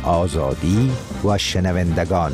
آزادی و شنوندگان.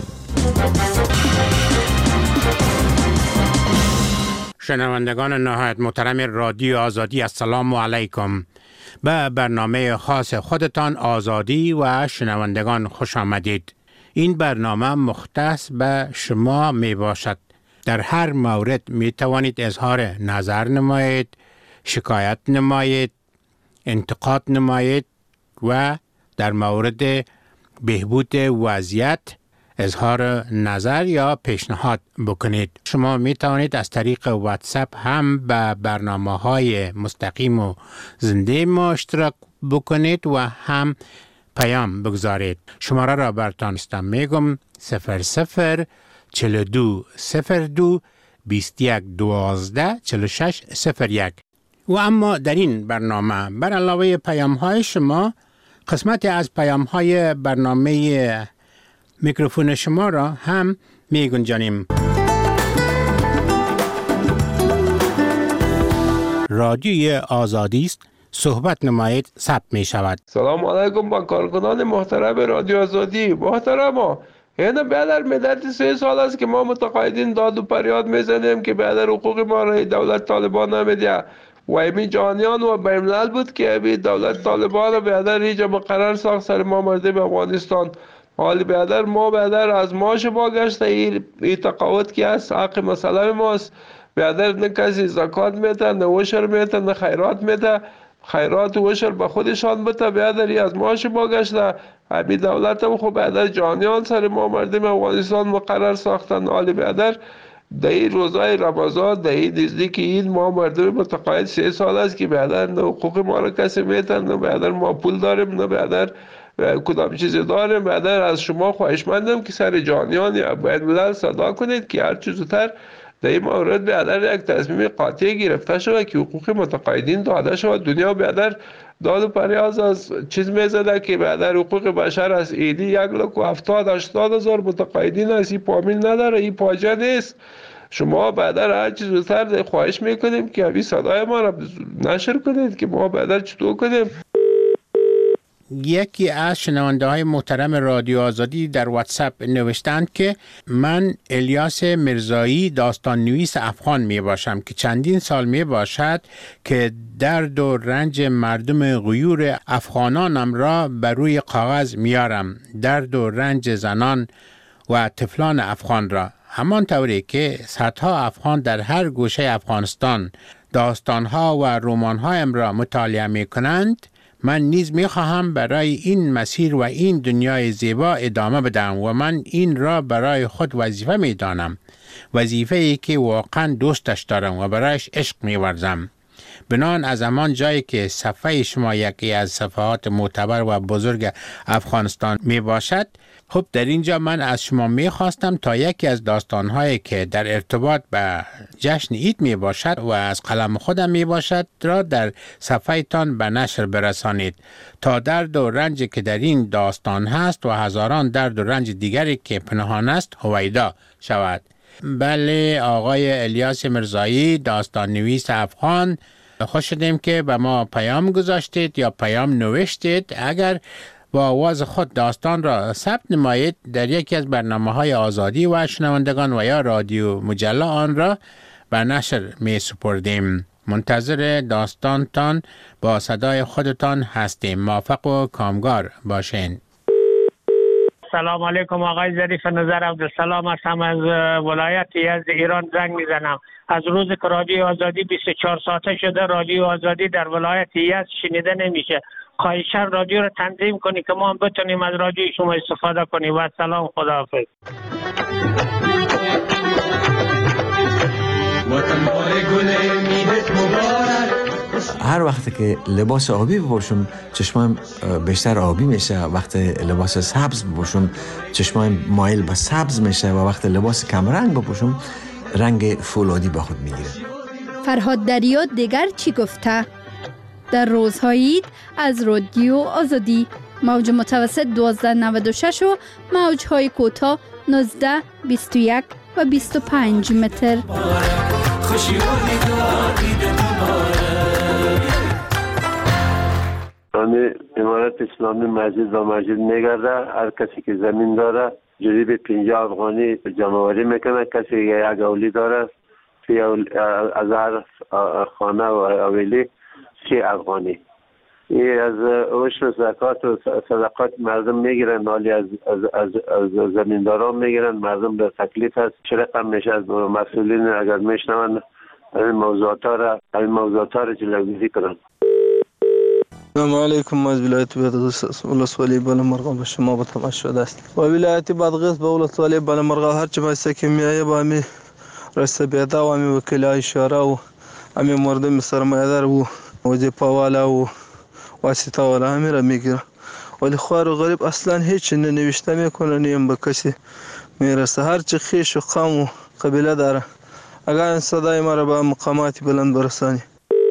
شنوندگان نهایت محترم رادیو آزادی، السلام علیکم. به برنامه خاص خودتان آزادی و شنوندگان خوش آمدید. این برنامه مختص به شما می باشد. در هر مورد می توانید اظهار نظر نمایید، شکایت نمایید، انتقاد نمایید و در مورد بهبود وضعیت اظهار نظر یا پیشنهاد بکنید. شما می توانید از طریق واتساپ هم به برنامه‌های مستقیم و زنده ما اشتراک بکنید و هم پیام بگذارید. شماره را براتون میگم 00 42 02 21 12 46 01. و اما در این برنامه بر علاوه پیام های شما، قسمتی از پیام های برنامه میکروفون شما را هم می گنجانیم. رادیوی آزادی است، صحبت نمایید، ثبت می شود. سلام علیکم با کارکنان محترم رادیو آزادی. محترم اینه بیادر مدت 3 سال است که ما متقاعدین داد و فریاد میزنیم که بیادر حقوق ما را دولت طالبان نمیده و امی جانیان و بیملل بود که امی دولت طالبان را بیادر اینجا مقرر ساخت سر ما مردم افغانستان. حالی بیادر ما بیادر از ماش ما گشته این تقاعد که است حق مسئله ماست. بیادر نه کسی زکات میده، نه وشر میده، نه خیرات میده. خیرات و وشر به خودشان بده. بیادری از ماش ما گشته. امی دولت هم خوب بیادر جانیان سر ما مردم افغانستان مقرر ساختن. حالی بیادر در این روزای رمضان، در این نزدیک این ما مردم متقاعد 3 سال است که بیادر نه حقوق ما را کسی میتن، نه بیادر ما پول داریم، نه بیادر کدام چیزی داریم. بیادر از شما خواهشمندم که سر جانیان یا بین الملل صدا کنید که هر چیز زودتر در این مورد بیادر یک تصمیم قاطع گرفته شود که حقوق متقاعدین داده شود. دنیا بیادر داد و پریاز از چیز میزده که بیادر حقوق بشر از ایدی 1,70,000-80,000 متقاعدین است. این پامین نداره، این پاجه نیست. شما بیادر هر چیز زودتر خواهش میکنیم که همین صدای ما را نشر کنید که ما بیادر چطور کنیم. یکی از شنونده های محترم رادیو آزادی در واتساپ نوشتند که من الیاس مرزایی داستان نویس افغان می باشم که چندین سال می باشد که درد و رنج مردم غیور افغانانم را بر روی کاغذ میارم، درد و رنج زنان و طفلان افغان را. همان طوری که صدها افغان در هر گوشه افغانستان داستانها و رمانهایم را مطالعه می کنند، من نیز می خواهم برای این مسیر و این دنیای زیبا ادامه بدم و من این را برای خود وظیفه می دانم، وظیفه‌ای که واقعا دوستش دارم و برایش عشق می ورزم. بنان از همان جایی که صفحه شما یکی از صفحات معتبر و بزرگ افغانستان می باشد، خب در اینجا من از شما می خواستم تا یکی از داستانهایی که در ارتباط به جشن عید می باشد و از قلم خودم می باشد را در صفحه تان به نشر برسانید تا درد و رنجی که در این داستان هست و هزاران درد و رنج دیگری که پنهان است هویدا شود. بله آقای الیاس مرزایی داستان نویس افغان، خوش شدیم که به ما پیام گذاشتید یا پیام نوشتید. اگر با آواز خود داستان را ثبت نمایید در یکی از برنامه‌های آزادی و شنوندگان و یا رادیو مجله آن را به نشر می سپردیم. منتظر داستانتان با صدای خودتان هستیم. موفق و کامگار باشین. سلام علیکم آقای ظریف نظر عبدالسلام هستم از ولایت یزد ایران زنگ میزنم. از روز که رادیو آزادی 24 ساعته شده رادیو آزادی در ولایت یزد شنیده نمیشه. خواهشاً رادیو رو تنظیم کنی که ما هم بتونیم از رادیو شما استفاده کنیم. و سلام، خداحافظ. هر وقت که لباس آبی بپوشم چشمم بیشتر آبی میشه، وقت لباس سبز بپوشم چشمم مایل به سبز میشه و وقت لباس کمرنگ بپوشم رنگ فولادی به خود میگیره. فرهاد دریا دیگر چی گفته؟ در روزهای عید از رادیو آزادی موج متوسط 1296 و موجهای کوتاه 19، 21 و 25 متر. امارت اسلامی مسجد و مسجد میگرده. هر کسی که زمین داره جوری به 50 افغانی جمع‌آوری میکنه. کسی یک اولی داره از هر خانه و حویلی 3 افغانی. این از عشر زکات و صدقات مردم میگیرن، حالی از زمینداران میگیرن. مردم به تکلیف هست. چه رقم میشه از مسئولین اگر میشنون این موضوعات را جلوگیری کنن. السلام علیکم. از ولایت بادغیس ولسوالی بالامرغ به شما با تماس شده است. و ولایت بادغیس به ولسوالی بالامرغ هر چه بایسته که میایه با امی رئیس بیدا و امی وکیلای شورا و امی مردم سرمایه‌دار و وظیفه والا و واسطه والا همین را میگیره، ولی خوار و غریب اصلا هیچ ننوشته میکنه، نیم به کسی میرسه. هر چه خیش و قوم و قبیله داره اگر این صدای ما را به مقامات بلند برسانی.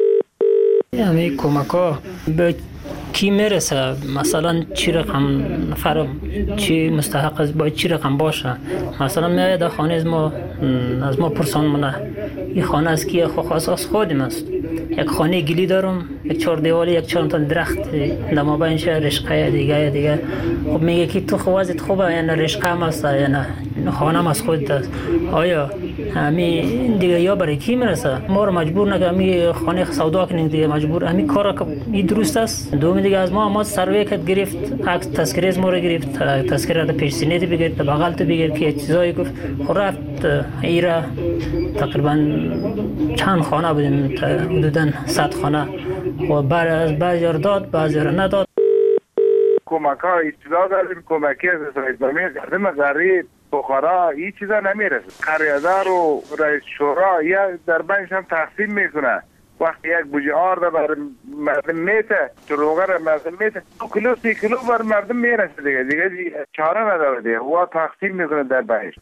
همه کمک‌ها به کی میرسه؟ مثلا چی رقم نفر چی مستحق است، باید چی رقم باشه؟ مثلا میاد در خانه از ما پرسان منه این خانه از کیه؟ خاص خودم است. یک خانه گلی دارم، یک 4 دیوالی، یک 4 تا درخت در مابینش رشقه دیگه. خب میگه که تو خوازت خوبه یا نه رشقه هم است یا نه خانه هم از خودت است. آیا همین دیگه یا برای کی میرسه؟ ما رو مجبور نکنه همین خانه سودا کنیم دیگه، مجبور همین کار که این درست است. دوم دیگه از ما سروی کت گرفت، عکس تذکره از ما رو گرفت، تذکره رو پیش سینه بگیر، بغل تو بگیر که چیزایی گفت. خب رفت ایرا تقریبا چند خانه بودیم، حدوداً 100 خانه و بعضی رو داد بعضی رو نداد. کمک ها ابتدا داریم، کمکی از اسلامی گردم غریب بخارا این چیزا نمیرسه. قریه‌دار و رئیس شورا یا در بینش هم تقسیم میکنه. وقتی یک بوجه آرد بر مردم میته، دروغه را مردم میته، 2 کیلو 3 کیلو بر مردم میرسه دیگه چاره نداره دیگه، و تقسیم میکنه در بینش.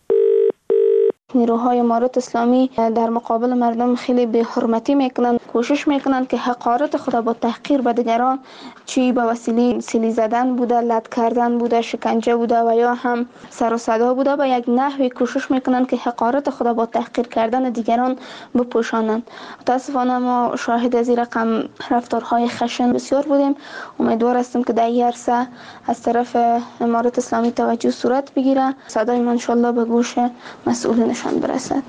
نیروهای امارت اسلامی در مقابل مردم خیلی به حرمتی میکنن، کوشش میکنن که حقارت خود با تحقیر به دیگران، چی به وسیله سیلی زدن بوده، لط کردن بوده، شکنجه بوده و یا هم سر و صدا بوده، به یک نحوی کوشش میکنن که حقارت خود با تحقیر کردن دیگران بپوشانند. متاسفانه ما شاهد از این رقم رفتارهای خشن بسیار بودیم. امیدوار هستیم که در این عرصه از طرف امارت اسلامی توجه صورت بگیره، صدای ما انشالله به گوش مسئولین برسد.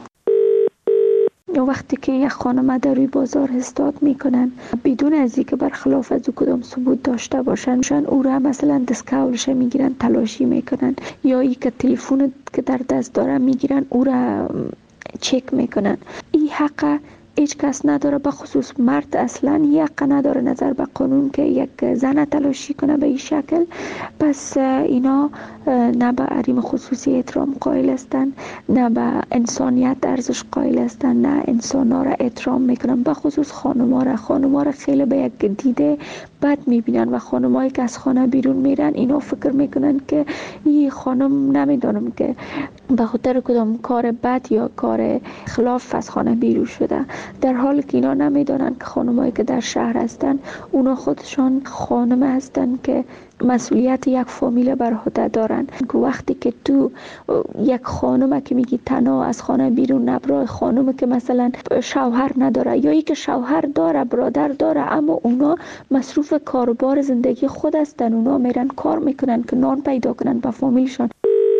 وقتی که یک خانم در روی بازار استاد میکنن بدون از اینکه برخلاف از او کدام ثبوت داشته باشن، او را مثلا دستکولش میگیرن تلاشی میکنن، یا ای که تلفن که در دست داره میگیرن او را چک میکنن. این حق هیچ کس نداره، به خصوص مرد اصلا حق نداره نظر به قانون که یک زن تلاشی کنه به این شکل. پس اینا نه به حریم خصوصی احترام قائل هستن، نه به انسانیت ارزش قائل هستن، نه انسانا را احترام میکنن، به خصوص خانما را خیلی به یک دیده بد میبینن و خانمایی که از خانه بیرون میرن اینا فکر میکنن که این خانم نمیدونم که به خاطر کدام کار بد یا کار خلاف از خانه بیرون شده، در حالی که اینا نمیدونن که خانمایی که در شهر هستن اونا خودشان خانم هستن که مسئولیت یک فامیل بر عهده دارن. که وقتی که تو یک خانم که میگی تنها از خانه بیرون نبره، خانم که مثلا شوهر نداره یا ای که شوهر داره برادر داره اما اونا مصروف کاربار زندگی خود هستن، اونا میرن کار میکنن که نان پیدا کنن به فامیلشان.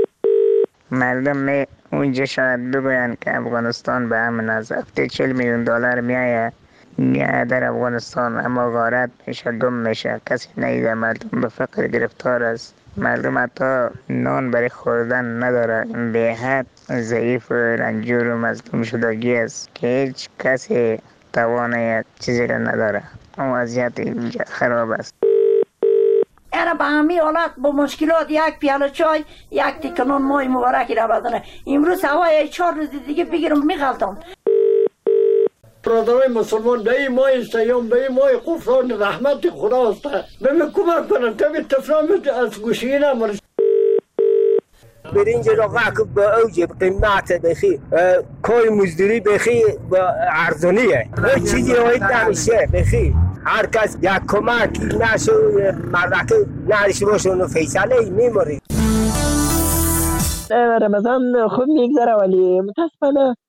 مردم اونجا شاید بگوین که افغانستان به همین از هفته 40 میلیون دلار میایه در افغانستان، اما غارت میشه، گم میشه، کسی نیده. مردم به فقر گرفتار است، مردم حتی نان برای خوردن نداره، به حد ضعیف و رنجور و مظلوم شدگی است که هیچ کسی توان چیزی را نداره. اون وضعیت اینجا خراب است. اینا به همین حالت با مشکلات یک پیاله چای یک تیکه نان مای مبارکی را بدنه. امروز هوای 4 روز دیگه بگیرم میغلطم. برادرای مسلمان به این ماه سیام، به این ماه غفران رحمت خداست، به من کمک کنن تا به تفرامت از گوشی نمارس. برنج را غاک با اوج قیمت بخی، کار مزدوری بخی با ارزانیه، هیچ چیزی هایت نمیشه بخی. هر کس یک کمک نشو مردک نرش باشه و فیصله میماری. رمضان خوب میگذره ولی متاسفانه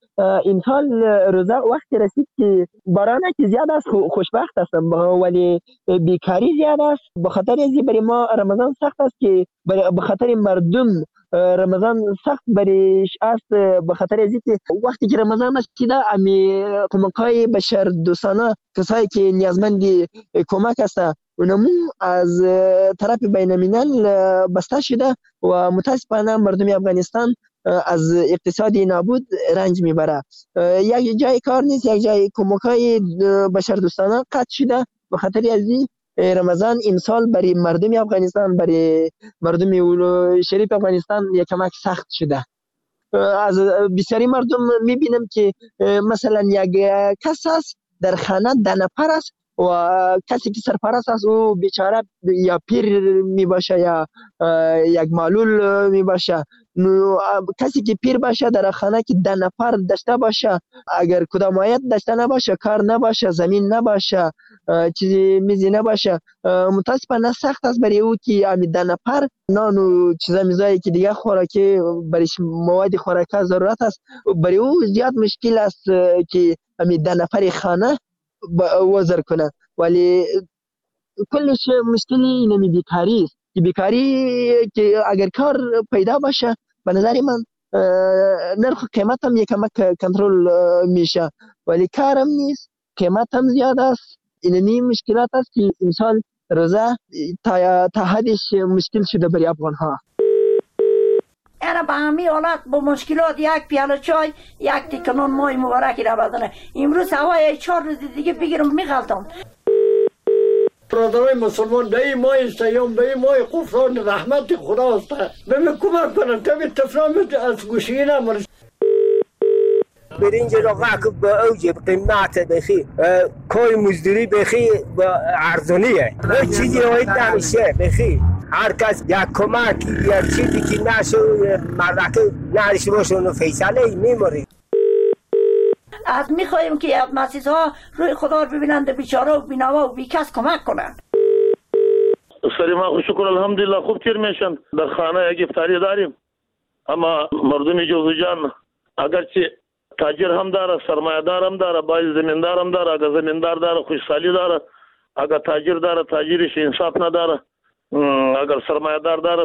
امسال روزه وقتی رسید که باران که زیاد است خوشبخت هستم، ولی بیکاری زیاد است. به خاطر ازی برای ما رمضان سخت است که به خاطر مردم رمضان سخت بریش است. به خاطر ازی که وقتی که رمضان رسیده امی کمک‌های بشر دوستانه، کسایی که نیازمند کمک هستند اونمو از طرف بین الملل بسته شده و متاسفانه مردم افغانستان از اقتصادی نابود رنج میبره. یک جای کار نیست، یک جای کمک‌های بشر دوستانه قطع شده. به خاطر ازی رمضان امسال برای مردم افغانستان، برای مردم شریف افغانستان یک کمک سخت شده. از بسیاری مردم میبینم که مثلا یک کس است در خانه 10 نفر است و کسی که سرپرست است او بیچاره یا پیر میباشه یا یک معلول میباشه. کسی که پیر باشه در خانه که 10 نفر داشته باشه، اگر کدام آیت داشته نباشه، کار نباشه، زمین نباشه، چیزی میزی نباشه، متاسفانه سخت است برای او که امی 10 نفر نان و چیزا میزایی که دیگه خوراکی برایش مواد خوراکی ضرورت است، برای او زیاد مشکل است که امی 10 نفر خانه وزر کنه. ولی کلش مشکلی اینمی بیکاری است که بیکاری که اگر کار پیدا باشه به نظر من نرخ قیمت هم یکم کنترل میشه، ولی کارم نیست، قیمت هم زیاد است. اینمی مشکلات است که امسال روزه تا حدش مشکل شده برای افغان ها. اینا به همی حالت با مشکلات یک پیاله چای، یک تیکه نان مای مبارکی را بدنه. امروز هوای 4 روز دیگه بگیرم میغلطم. برادرای مسلمان دایی مای سیام، دایی مای غفران رحمت خدا است. بهم کمک کنن تا تفهمید از گوشی نمرس. برنج را غاک با اوج قیمت بخی، کوی مزدوری بخی با ارزانیه. هر چیزی هایی نمیشه بخی. هر کس یک کمک یا چیزی که نشو مردکه نرشته باشه اونو فیصله میموری. از میخواهیم که مسیح ها روی خدا رو ببینند، بیچاره و بینوا و بیکس کمک کنند. سلام خوش شکر الحمدلله خوب تیر میشن. در خانه یک افطاری داریم، اما مردم جوزجان اگرچه تاجر هم داره، سرمایه دار هم داره، باید زمیندار هم داره. اگر زمیندار داره خوشحالی داره، اگر تاجر داره تاجرش انصاف نداره، اگر سرمایه دار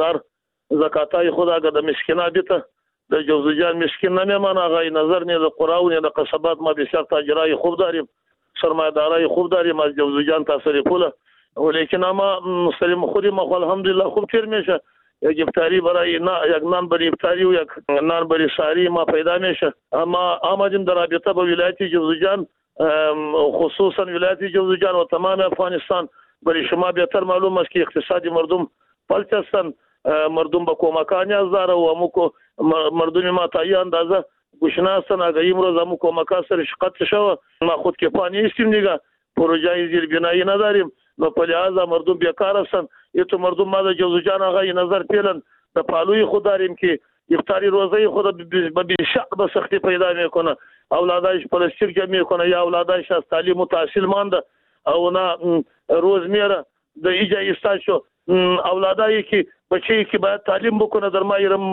زکاتای خود اگر د مسکینا بیته د جوزجان مسکین نمیمانه. آقای نظر نه د قراو نه د قصبات ما بسیار تاجرای خوب داریم، سرمایه دارای خوب داریم از جوزجان تاثیر پوله. ولیکن اما مسلم خودی ما الحمدلله خوب تیر میشه. یک افطاری برای یک نان برای افطاری و یک نان برای ساری ما پیدا میشه. اما آمدیم در رابطه با ولایت جوزجان، خصوصا ولایت جوزجان و تمام افغانستان، برای شما بهتر معلوم است که اقتصادی مردم پلت هستند. مردم با کمک‌ها نیاز داره و امو مردم ما تا یه اندازه گوشنه هستند. اگر امروز امو کمک‌ها سرش قطع شود ما خودکفا نیستیم دیگه، پروژه زیربنایی نداریم، و په لحاظ مردم بیکار هستند. یتو مردم ما د جوزجان آقای نظر پیلن د پالوی خود داریم که افطاری روزه خود به شق به سختی پیدا میکنه. اولادایش پلاستیک جمع میکنه یا اولادایش از تعلیم و تحصیل مانده او نه روز میره د ایجا استاشو اولادایی که بچه‌ای که باید تعلیم بکنه در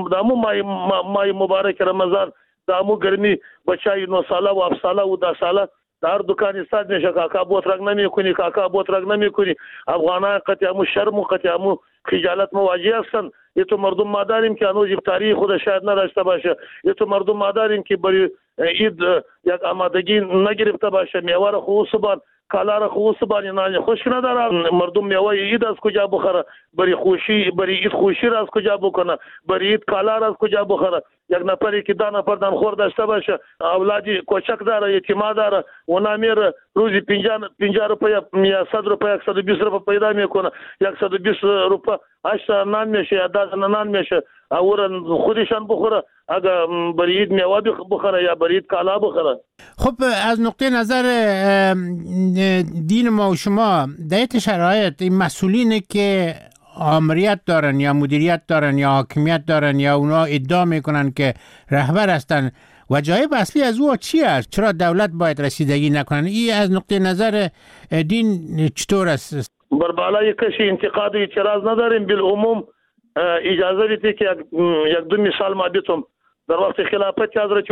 ماه مبارک رمضان دامو گرمی بچه‌ای 9 ساله و 7 ساله و 10 ساله در دکان استاد میشه کاکا بوت رنگ نمیکنی، کاکا بوت رنگ نمیکنی. افغانان قطعا شرم و قطعا خجالت مواجه هستند. یتو مردم ما داریم که هنوز افطاری خود شاید نداشته باشه. یتو مردم ما داریم که برای عید یک آمادگی نگرفته باشه. میوه را خوصبان کالا را خوصبان نان خوش نداره. مردم میوه عید از کجا بخوره؟ برای عید خوشی را از کجا بکنه؟ برای عید کالا را از کجا بخوره؟ یک نفری که 10 نفر دانخور داشته باشه، اولادی کوچک داره، یتیما داره، اونا میره روزی 50 روپیه یا 100 روپیه 120 روپیه پیدا میکنه. 120 روپیه 8 نان میشه یا 10 نان میشه. اورن خودشان بخوره، اگر برید میوه بخوره یا برید کالا بخوره. خب از نقطه نظر دین ما و شما در شرایط این مسئولینی که آمریت دارن یا مدیریت دارن یا حاکمیت دارن یا اونا ادعا میکنن که رهبر هستن، وجایب اصلی از او چی است؟ چرا دولت باید رسیدگی نکنن؟ این از نقطه نظر دین چطور است؟ بر بالای کسی انتقاد و اعتراض نداریم. بالعموم اجازه بدید که یک دو مثال ما بیتم. در وقت خلافت حضرت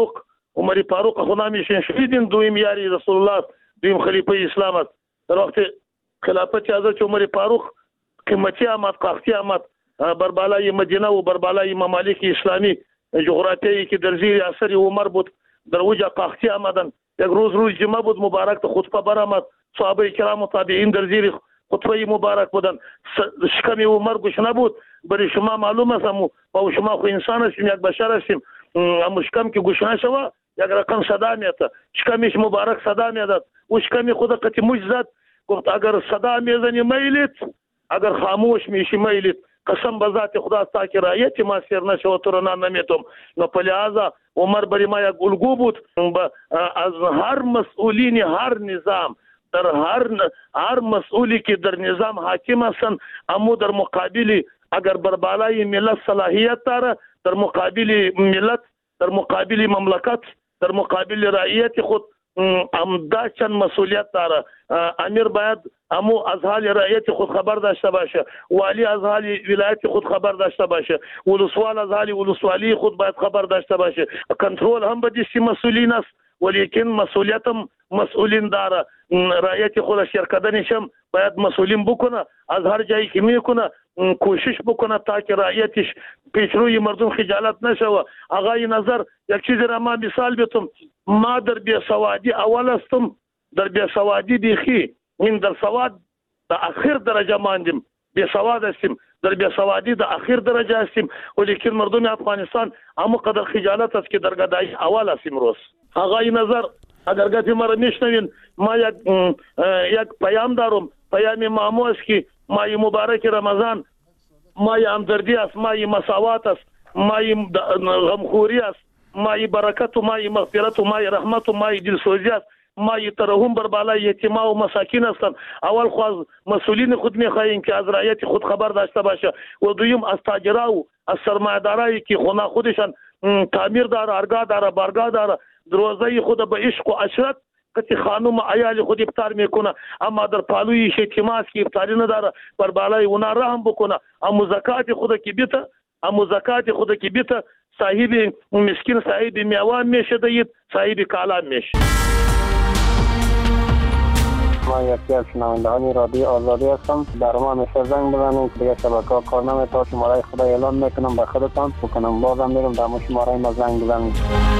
عمر فاروق خونامیشن شهیدین، دویم یاری رسول الله، دویم خلیفه اسلام است. در وقت خلافت حضرت عمر فاروق قیمتی آمد، قحطی آمد بر بالای مدینه و بر بالای ممالک اسلامی جغرافیایی که در زیر اثر عمر بود، در وجه قحطی آمدن. یک روز جمعه بود، مبارک خطبه برآمد، صحابه کرام و تابعین در زیر خطبه مبارک بودن. شکم عمر گوش نبود. برای شما معلوم است، با شما خو انسان هستیم، یک بشر هستیم. اما شکم که گوش نشوه یک رقم صدا میاد، شکمش مبارک صدا میاد. و شکم خود قطع موج زد، گفت اگر صدا میزنی میلید، اگر خاموش میشی میلید. قسم به ذات خدا تا که رایت ما سیر نشو تو را نمیتم. نو په لحاظه عمر برای ما یک الگو بود. از هر مسئولین هر نظام، در هر مسئولی که در نظام حاکم هستند، اما در مقابل اگر بر بالای ملت صلاحیت داره، در مقابل ملت، در مقابل مملکت، در مقابل رعیت خود امدا چند مسئولیت داره. امیر باید امو از حال رعیت خود خبر داشته باشه، والی از حال ولایت خود خبر داشته باشه، ولسوال از حال ولسوالی خود باید خبر داشته باشه. کنترل هم به دستی مسئولین است، ولیکن مسئولیت هم مسئولین داره. رعیت خود شرکدنش هم باید مسئولین بکنه، از هر جایی که میکنه کوشش بکنه تا که رعیتش پیشروی مردم خجالت نشوه. آقای نظر یک چیزی را ما مثال بیتم، ما در بیسوادی اول هستم، در بیسوادی بیخی این در سواد در آخر درجه ماندیم، بیسواد هستیم، در بیسوادی در آخر درجه هستیم، ولیکن مردم افغانستان همو قدر خجالت است که در گدایی اول هستیم. روز آقای نظر اگر گفتی ما را میشنوین، ما یک پیام دارم، پیام مامو است که مای مبارک رمضان مای همدردی است، مای مساوات است، مای غمخوری است، مای برکت و مای مغفرت و مای رحمت و مای دلسوزی است، مای ترحم بر بالای یتیما و مساکین هستند. اول خو از مسئولین خود میخواهیم که از رعیت خود خبر داشته باشه، و دویم از تاجرا و از سرمایه‌دارایی که خونه خودشان تعمیر داره، ارگاه داره، بارگاه داره، روزه خود به عشق و عشرت که خانم عیال خود افطار میکنه، اما در پالوی شیطماس که افطاری نداره بر بالای اونا رحم بکنه. اما زکات خود که بیته صاحب مسکین، صاحب میوه میشه دید، صاحب کالا میشه. ما یکی از شنوندهان رادیو آزادی هستم. در ما همیشه زنگ بزنید که دیگه شبکه‌ها کار نمی‌کنه. شماره خدا اعلان میکنم به خودتان بکنم، بازم میرم در شماره ما زنگ بزنید.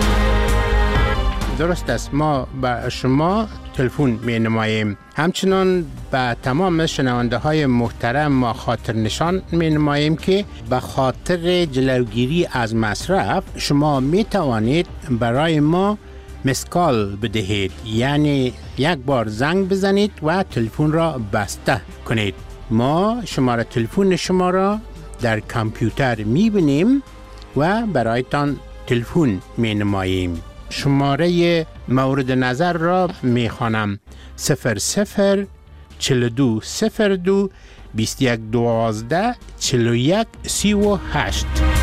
درست است، ما به شما تلفن می نماییم. همچنان به تمام شنونده های محترم ما خاطر نشان می نماییم که به خاطر جلوگیری از مصرف شما می توانید برای ما مسکال بدهید، یعنی یک بار زنگ بزنید و تلفن را بسته کنید. ما شماره تلفن شما را در کامپیوتر می بینیم و برایتان تلفن می نماییم. شماره مورد نظر را می خوانم: 00 42 02 21 12 41 38.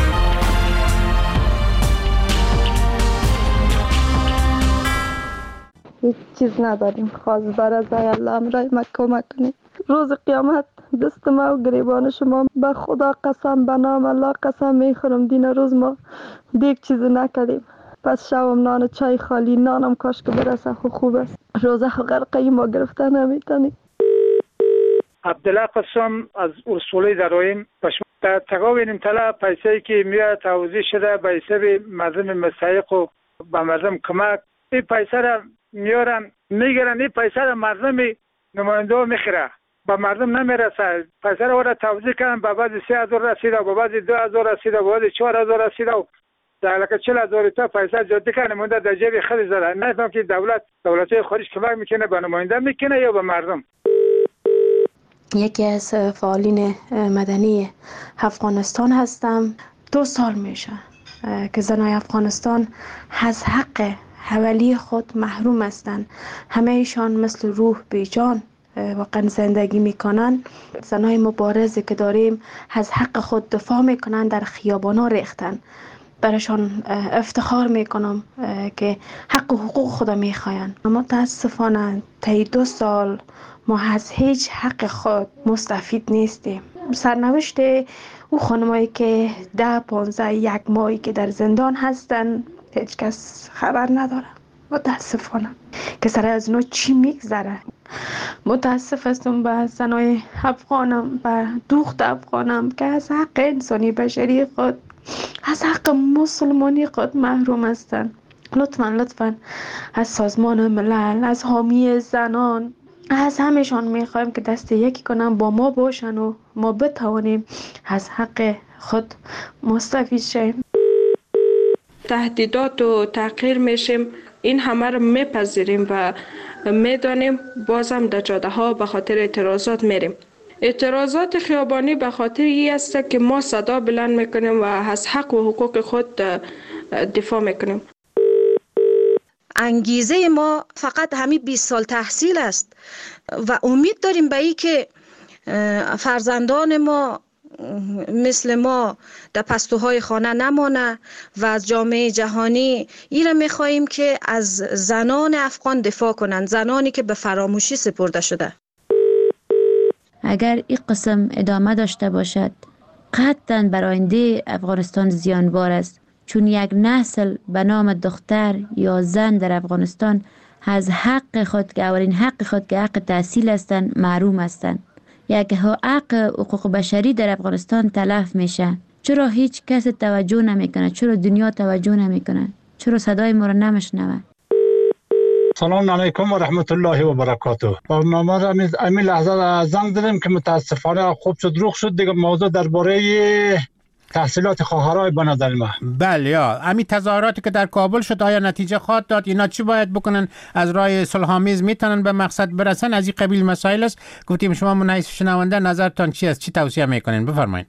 هیچ چیز نداریم، خواست برای الله امرای ما کمک کنید. روز قیامت دست ما و گریبان شما به خدا قسم، به نام الله قسم میخورم دین روز ما دیگه چیزی نکردیم. پس شوم نان چای خالی، نانم کاش که برسه خوب است. روزه غرقه ما گرفته نمیتونیم. عبدالله قسم از اصولی درایم در تقاوین طلا پیسه‌ای که میاد توضیح شده به حساب مردم مستحق و به مردم کمک، این پیسه را میارن میگیرن، این پیسه را مردم نماینده میخره، به مردم نمیرسه. پیسه را وارد توضیح کردن، به بعضی 3000 رسیده، به بعضی 2000 رسیده، به بعضی 4000 رسیده و در لکه 40,000 تا پیسه جدی که نماینده در جیب خود زده. نفهم که دولت خارج کمک میکنه به نماینده میکنه یا به مردم. یکی از فعالین مدنی افغانستان هستم. 2 سال میشه که زنای افغانستان از حق حوالی خود محروم هستند. همه ایشان مثل روح بیجان واقعا زندگی میکنن. زنای مبارزی که داریم از حق خود دفاع میکنن، در خیابانا ریختن. برایشان افتخار میکنم که حق و حقوق خدا میخواین. اما متاسفانه طی 2 سال ما از هیچ حق خود مستفید نیستیم. سرنوشت او خانمایی که 10 15 1 ماهی که در زندان هستن هیچ کس خبر نداره. متاسفانه که سر از اونا چی میگذره. متاسف هستم به زنای افغانم، به دوخت افغانم که از حق انسانی بشری خود، از حق مسلمانی خود محروم هستن. لطفاً از سازمان ملل، از حامی زنان، از همشان میخوایم که دست یکی کنن با ما باشن و ما بتوانیم از حق خود مستفید شیم. تهدیدات و تحقیر میشیم، این همه رو میپذیریم و میدانیم. بازم در جاده ها به خاطر اعتراضات میریم. اعتراضات خیابانی به خاطر این است که ما صدا بلند میکنیم و از حق و حقوق خود دفاع میکنیم. انگیزه ما فقط همین 20 سال تحصیل است و امید داریم به این که فرزندان ما مثل ما در پستوهای خانه نمانه و از جامعه جهانی این را میخواییم که از زنان افغان دفاع کنند، زنانی که به فراموشی سپرده شده. اگر این قسم ادامه داشته باشد قطعاً بر آینده افغانستان زیانبار است، چون یک نسل به نام دختر یا زن در افغانستان از حق خود که اولین حق خود که حق تحصیل هستند محروم هستند. یک حق حقوق بشری در افغانستان تلف میشه. چرا هیچ کس توجه نمیکنه؟ چرا دنیا توجه نمیکنه؟ چرا صدای ما را نمیشنوه؟ سلام علیکم و رحمت الله و برکاته. برنامه را امی لحظه زنگ دادیم که متاسفانه خوب شد روخ شد دیگه. موضوع درباره تحصیلات خواهرای به نظر ما. بله یا امی تظاهراتی که در کابل شد آیا نتیجه خواهد داد؟ اینا چی باید بکنن؟ از راه صلح‌آمیز میتونن به مقصد برسن؟ از این قبیل مسائل است. گفتیم شما من حیث شنونده نظرتان چی است؟ چی توصیه میکنین؟ بفرمایید.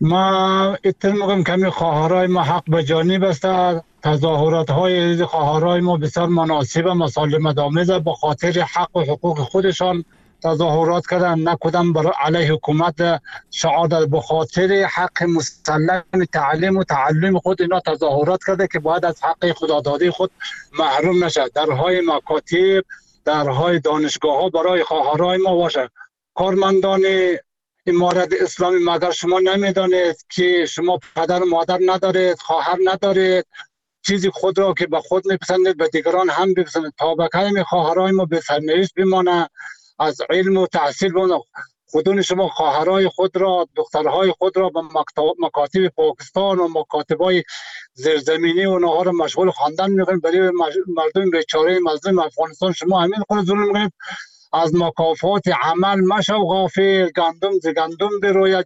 ما اتفاقا کمی خواهرای ما حق به جانب است. تظاهرات های خواهرای ما بسیار مناسب و مسالمت آمیز به خاطر حق و حقوق خودشان تظاهرات کردن، نکدن برای علیه حکومت شعار به خاطر حق مسلم تعلیم و تعلم خود اینا تظاهرات کرده که باید از حق خدادادی خود محروم نشد. درهای مکاتب، درهای دانشگاه ها برای خواهرای ما باشه. کارمندان امارت اسلامی مگر شما نمیدانید که شما پدر و مادر ندارید، خواهر ندارید، چیزی خود را که به خود میپسندید به دیگران هم بپسندید. تا به کلمه خواهرای ما به سرنوشت بمانه، از علم و تحصیل بمانه. خودون شما خواهرای خود را، دخترهای خود را به مکاتب پاکستان و مکاتبای زیرزمینی و اونها را مشغول خواندن میکنید. برای مردم بیچاره مظلوم افغانستان شما همین خود ظلم میکنید. از مکافات عمل مشو غافل، گندم ز گندم بروید،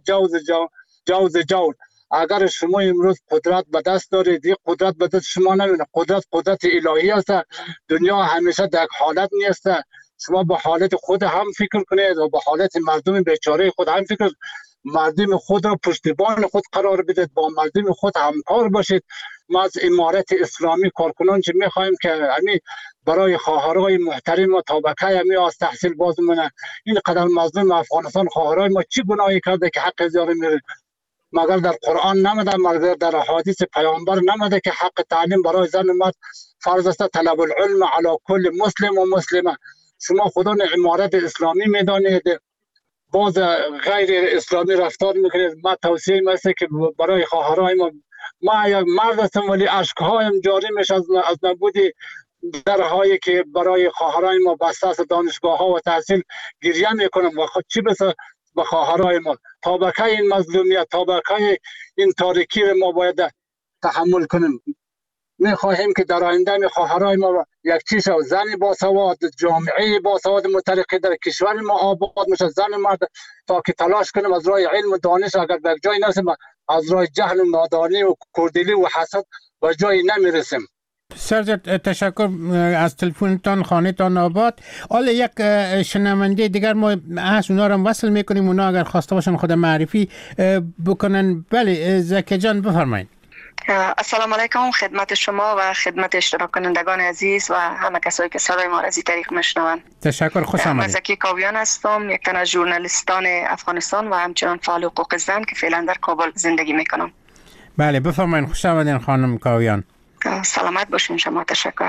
جو ز جو. اگر شما امروز قدرت به دست دارید، این قدرت به دست شما نمیاد. قدرت الهی است. دنیا همیشه در حالت نیست. شما به حالت خود هم فکر کنید و به حالت مردم بیچاره خود هم فکر کنید. مردم خود را پشتیبان خود قرار بدید، با مردم خود همکار باشید. ما از امارت اسلامی کارکنان چه میخوایم که همین برای خواهرای محترم و طبقه همین از تحصیل باز مونه. این قدر مظلوم افغانستان خواهرای ما چی گناهی کرده که حق زیاره میره؟ مگر در قرآن نمیده، مگر در حدیث پیامبر نمیده که حق تعلیم برای زن و مرد فرض است؟ طلب العلم علی کل مسلم و مسلمه. شما خودان امارت اسلامی میدانید، باز غیر اسلامی رفتار میکنید. ما توصیه میسته که برای خواهرای ما یک مرد هستم ولی اشکهایم جاری میشه از نبود درهایی که برای خواهرای ما بسته است. دانشگاه ها و تحصیل گریه میکنم و خود چی بسه به خواهرای ما. طبقه این مظلومیت، طبقه این تاریکی ما باید تحمل کنیم. میخواهیم که در آینده می خواهرای ما یک چیز زنی باسواد، جامعه باسواد مترقی در کشور ما آباد میشه. زن مرد تا که تلاش کنیم از راه علم و دانش، اگر به جای نرسیم از راه جهل و نادانی و کردلی و حسد به جای نمیرسیم. سرزد تشکر از تلفنتان، خانهتان آباد. حالا یک شنونده دیگر ما هست، اونا رو وصل میکنیم. اونا اگر خواسته باشن خود معرفی بکنن. بله زکی جان بفرمایید. السلام علیکم خدمت شما و خدمت اشتراک کنندگان عزیز و همه کسایی که صدای ما را از این طریق میشنوند. تشکر، خوش آمدید. من زکی کاویان هستم، یک تن از ژورنالیستان افغانستان و همچنان فعال حقوق زن که فعلا در کابل زندگی میکنم. بله بفرمایید. خوش آمدین خانم کاویان. سلامت باشین شما. تشکر.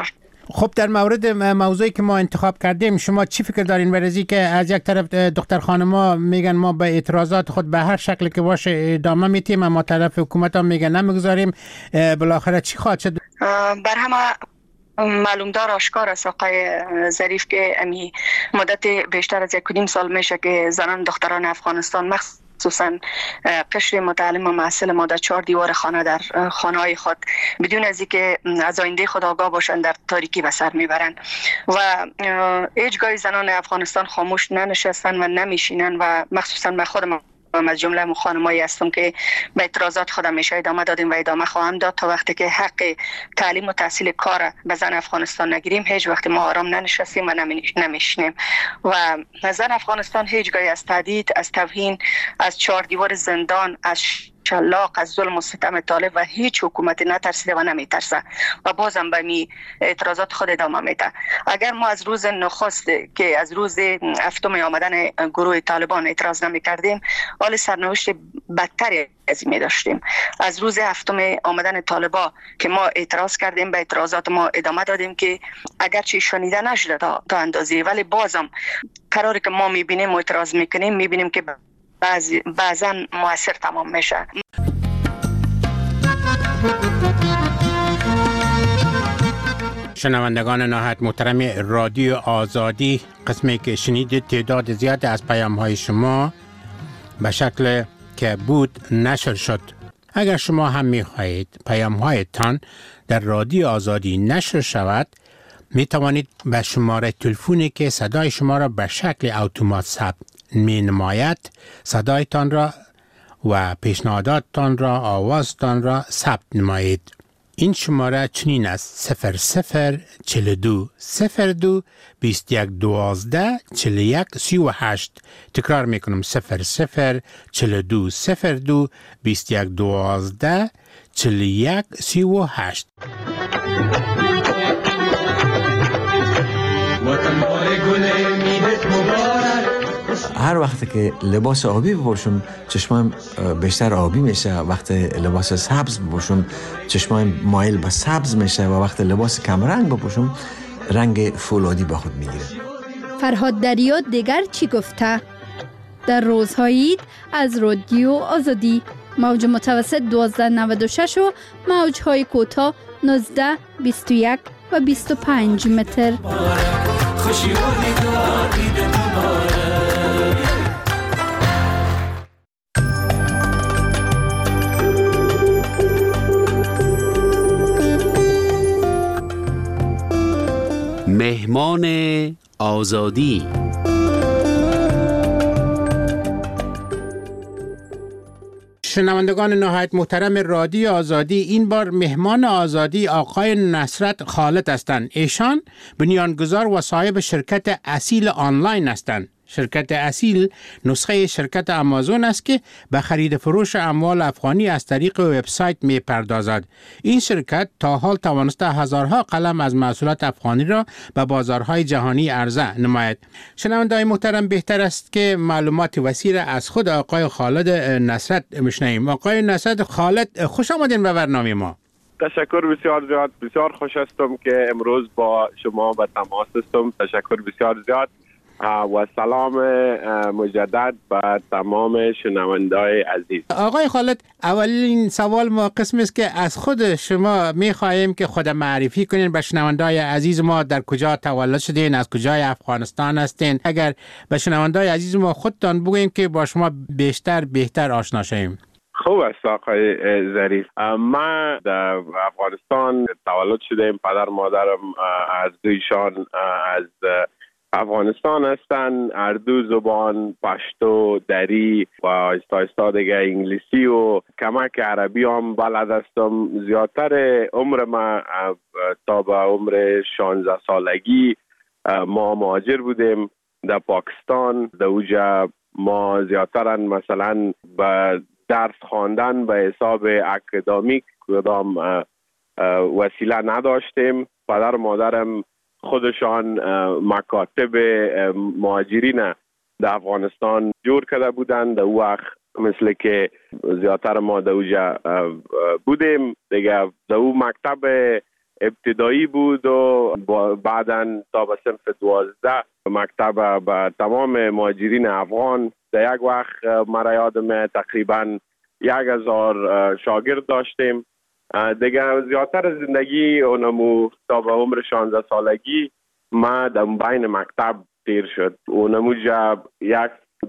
خب در مورد موضوعی که ما انتخاب کردیم شما چی فکر دارین برای که از یک طرف دختر خانما میگن ما به اعتراضات خود به هر شکل که باشه ادامه میتیم، اما طرف حکومت هم میگن نمیگذاریم، بالاخره چی خواهد شد؟ بر همه معلوم دار آشکار است آقای ظریف که امی مدت بیشتر از 1.5 سال میشه که زنان دختران افغانستان مخصوصا قشر متعلم و محصل ما در 4 دیوار خانه در خانه های خود بدون از اینکه از آینده خود آگاه باشند در تاریکی به سر میبرند و هیچگاه زنان افغانستان خاموش ننشستن و نمیشینن و مخصوصا من خودم از جمله خانمایی هستم که به اعتراضات خودم همیشه ادامه دادیم و ادامه خواهم داد تا وقتی که حق تعلیم و تحصیل کار به زن افغانستان نگیریم. هیچ وقت ما آرام ننشستیم و نمیشنیم و زن افغانستان هیچگاه از تهدید، از توهین، از 4 دیوار زندان، از شلاق، از ظلم و ستم طالب و هیچ حکومتی نترسیده و نمیترسه و بازم به می اعتراضات خود ادامه میده. اگر ما از روز نخست که از روز هفتم آمدن گروه طالبان اعتراض نمی کردیم، حال سرنوشت بدتری از این می داشتیم. از روز هفتم آمدن طالبا که ما اعتراض کردیم به اعتراضات ما ادامه دادیم که اگرچه شنیده نشده تا اندازه، ولی بازم قراری که ما میبینیم و اعتراض میکنیم میبینیم که بعضا مؤثر تمام میشه. شنوندگان نهایت محترم رادیو آزادی، قسمی که شنیدید تعداد زیاد از پیام‌های شما به شکل که بود نشر شد. اگر شما هم می‌خواهید پیام‌هایتان در رادیو آزادی نشر شود، می توانید به شماره تلفنی که صدای شما را به شکل اتومات ثبت می نماید صدایتان را و پیشنهاداتتان را، آوازتان را ثبت نمایید. این شماره چنین است: 0042 02 21 12 41 38. تکرار میکنم: 0042 02 21 12 41 38. هر وقت که لباس آبی بپوشم چشمم بیشتر آبی میشه، وقت لباس سبز بپوشم چشمم مایل به سبز میشه و وقت لباس کم رنگ بپوشم رنگ فولادی به خود میگیره. فرهاد دریا دیگر چی گفته؟ در روزهای عید از رادیو آزادی، موج متوسط 1296 و موجهای کوتاه 19 21 و 25 متر. مهمان آزادی. شنوندگان نهایت محترم رادیو آزادی، این بار مهمان آزادی آقای نصرت خالد هستند. ایشان بنیانگذار و صاحب شرکت اصیل آنلاین هستند. شرکت اصیل نسخه شرکت آمازون است که به خرید فروش اموال افغانی از طریق وبسایت می پردازد. این شرکت تا حال توانسته هزارها قلم از محصولات افغانی را به بازارهای جهانی عرضه نماید. شنوندگان محترم، بهتر است که معلومات وسیع از خود آقای خالد نصرت بشنویم. آقای نصرت خالد، خوش آمدین به برنامه ما. تشکر بسیار زیاد. بسیار خوش هستم که امروز با شما به تماس هستم. تشکر بسیار زیاد و سلام مجدد به تمام شنونده‌های عزیز. آقای خالد، اولین سوال ما قسم است که از خود شما می‌خواهیم که خود معرفی کنین به شنونده‌های عزیز ما. در کجا تولد شدین؟ از کجای افغانستان هستین؟ اگر به شنونده‌های عزیز ما خودتان بگوییم که با شما بهتر آشنا شویم. خوب است آقای ظریف. من در افغانستان تولد شدم. پدر مادرم از ایشان از افغانستان هستن. هر دو زبان، پشتو، دری و آهسته دیگه انگلیسی و کمک عربی هم بلد هستم. زیادتر عمر ما تا به عمر 16 سالگی ما مهاجر بودیم در پاکستان. در اوجا ما زیادتر مثلا به درس خواندن به حساب اکادمیک کدام وسیله نداشتیم. پدر مادرم خودشان مکاتب مهاجرین در افغانستان جور کرده بودند. در وقت مثل که زیادتر ما در اوجا بودیم دیگه. در او مکتب ابتدایی بود و بعداً تا به صنف 12 مکتب به تمام مهاجرین افغان. در یک وقت مرا یادم تقریباً 1000 شاگرد داشتیم. دیگه زیادتر زندگی اونمو تا به عمر 16 سالگی ما در بین مکتب تیر شد. اونمو جا یک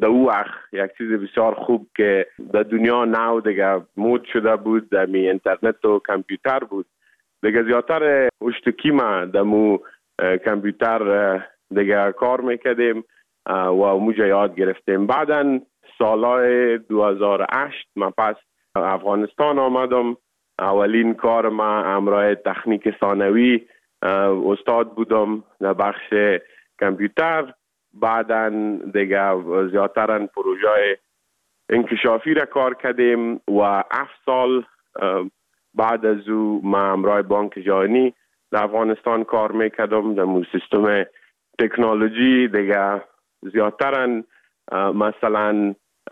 چیز بسیار خوب که در دنیا نو دیگه مود شده بود، در اینترنت و کامپیوتر بود. دیگه زیادتر اشتکی ما در کامپیوتر دیگه کار میکردیم و موجه یاد گرفتیم. بعداً سالهای 2008 من پس افغانستان آمدم. اولین کار ما امرای تکنیک ثانوی استاد بودم در بخش کامپیوتر. بعداً دیگه زیادتر پروژه انکشافی را کار کردیم و 7 سال بعد از او ما امرای بانک جهانی در افغانستان کار میکردم در سیستم تکنولوژی. دیگه زیادتر مثلا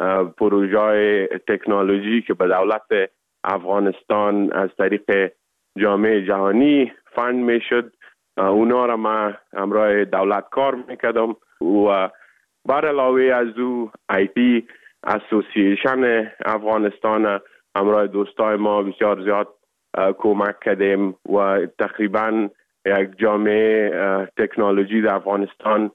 پروژه تکنولوژی که به دولت افغانستان از طریق جامعه جهانی فند میشد، اونا را ما امرای دولت کار میکردم و بر علاوه از او IT اسوسییشن افغانستان امرای دوستای ما بسیار زیاد کمک کردیم و تقریبا یک جامعه تکنولوژی در افغانستان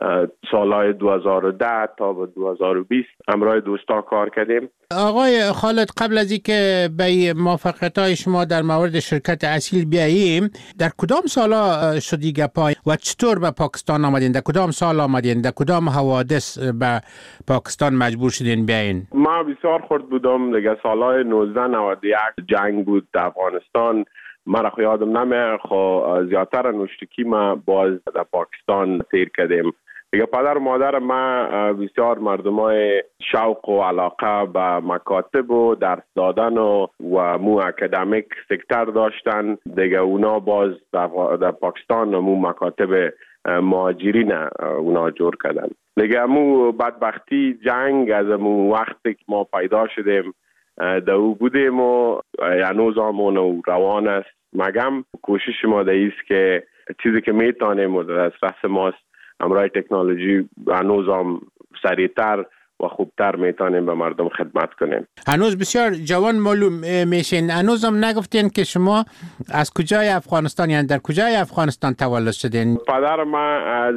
سالهای 2010 تا به 2020 امرای دوستا کار کردیم. آقای خالد، قبل از اینکه به موفقیت‌های شما در مورد شرکت اصیل بیاییم، در کدام سالا شدی گپای و چطور به پاکستان آمدین؟ در کدام سال آمدین؟ در کدام حوادث به پاکستان مجبور شدین بیاین؟ ما بسیار خرد بودم دیگه. سالهای 1991 جنگ بود در افغانستان. من خو یادم نمیاد، خو زیادتر نوشتکی ما باز در پاکستان تیر کردیم. دیگه پدر و مادر ما بسیار مردمای شوق و علاقه به مکاتب و درس دادن و مو اکادمیک سکتر داشتن. دیگه اونا باز در پاکستان مو مکاتب مهاجرین اونا جور کردن. دیگه مو بدبختی جنگ از مو وقتی که ما پیدا شدیم در او بودیم و هنوز همون روان است. مگم کوشش ما است که چیزی که میتونیم و در دسترس ماست امرای تکنولوژی هنوز هم سریعتر و خوبتر میتونیم به مردم خدمت کنیم. هنوز بسیار جوان معلوم میشین. هنوز هم نگفتین که شما از کجای افغانستان، یعنی در کجای افغانستان تولد شدین؟ پدر ما از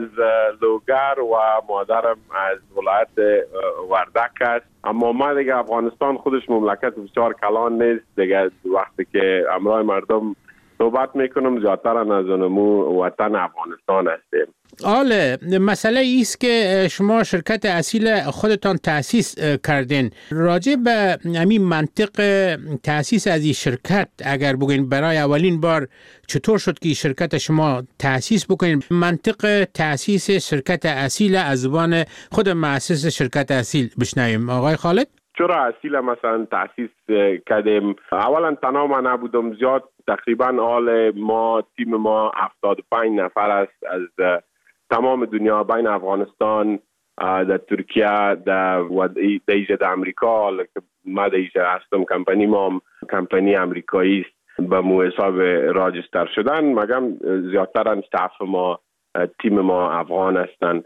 لوگر و مادرم از ولایت وردک است. اما ما دیگه افغانستان خودش مملکت بسیار کلان نیست دیگه. وقتی که امرای مردم صحبت میکنم زیادتر از اونمو وطن افغانستان هستیم. آله، مسئله ایست که شما شرکت اصیل خودتان تأسیس کردین. راجع به همین منطق تأسیس از این شرکت اگر بگین برای اولین بار چطور شد که شرکت شما تأسیس بکنین؟ منطق تأسیس شرکت اصیل از زبان خود مؤسس شرکت اصیل بشنویم. آقای خالد؟ چرا اصیل مثلا تأسیس کردیم؟ اولا تنها ما نبودم، زیاد تقریبا آل ما تیم ما 75 نفر است از تمام دنیا، بین افغانستان، در ترکیه، در ایجا در امریکا. ما در ایجا هستم، کمپانی ما کمپانی امریکایی است به مو حساب راجستر شدن. مگم زیادتر استاف ما تیم ما افغان هستند.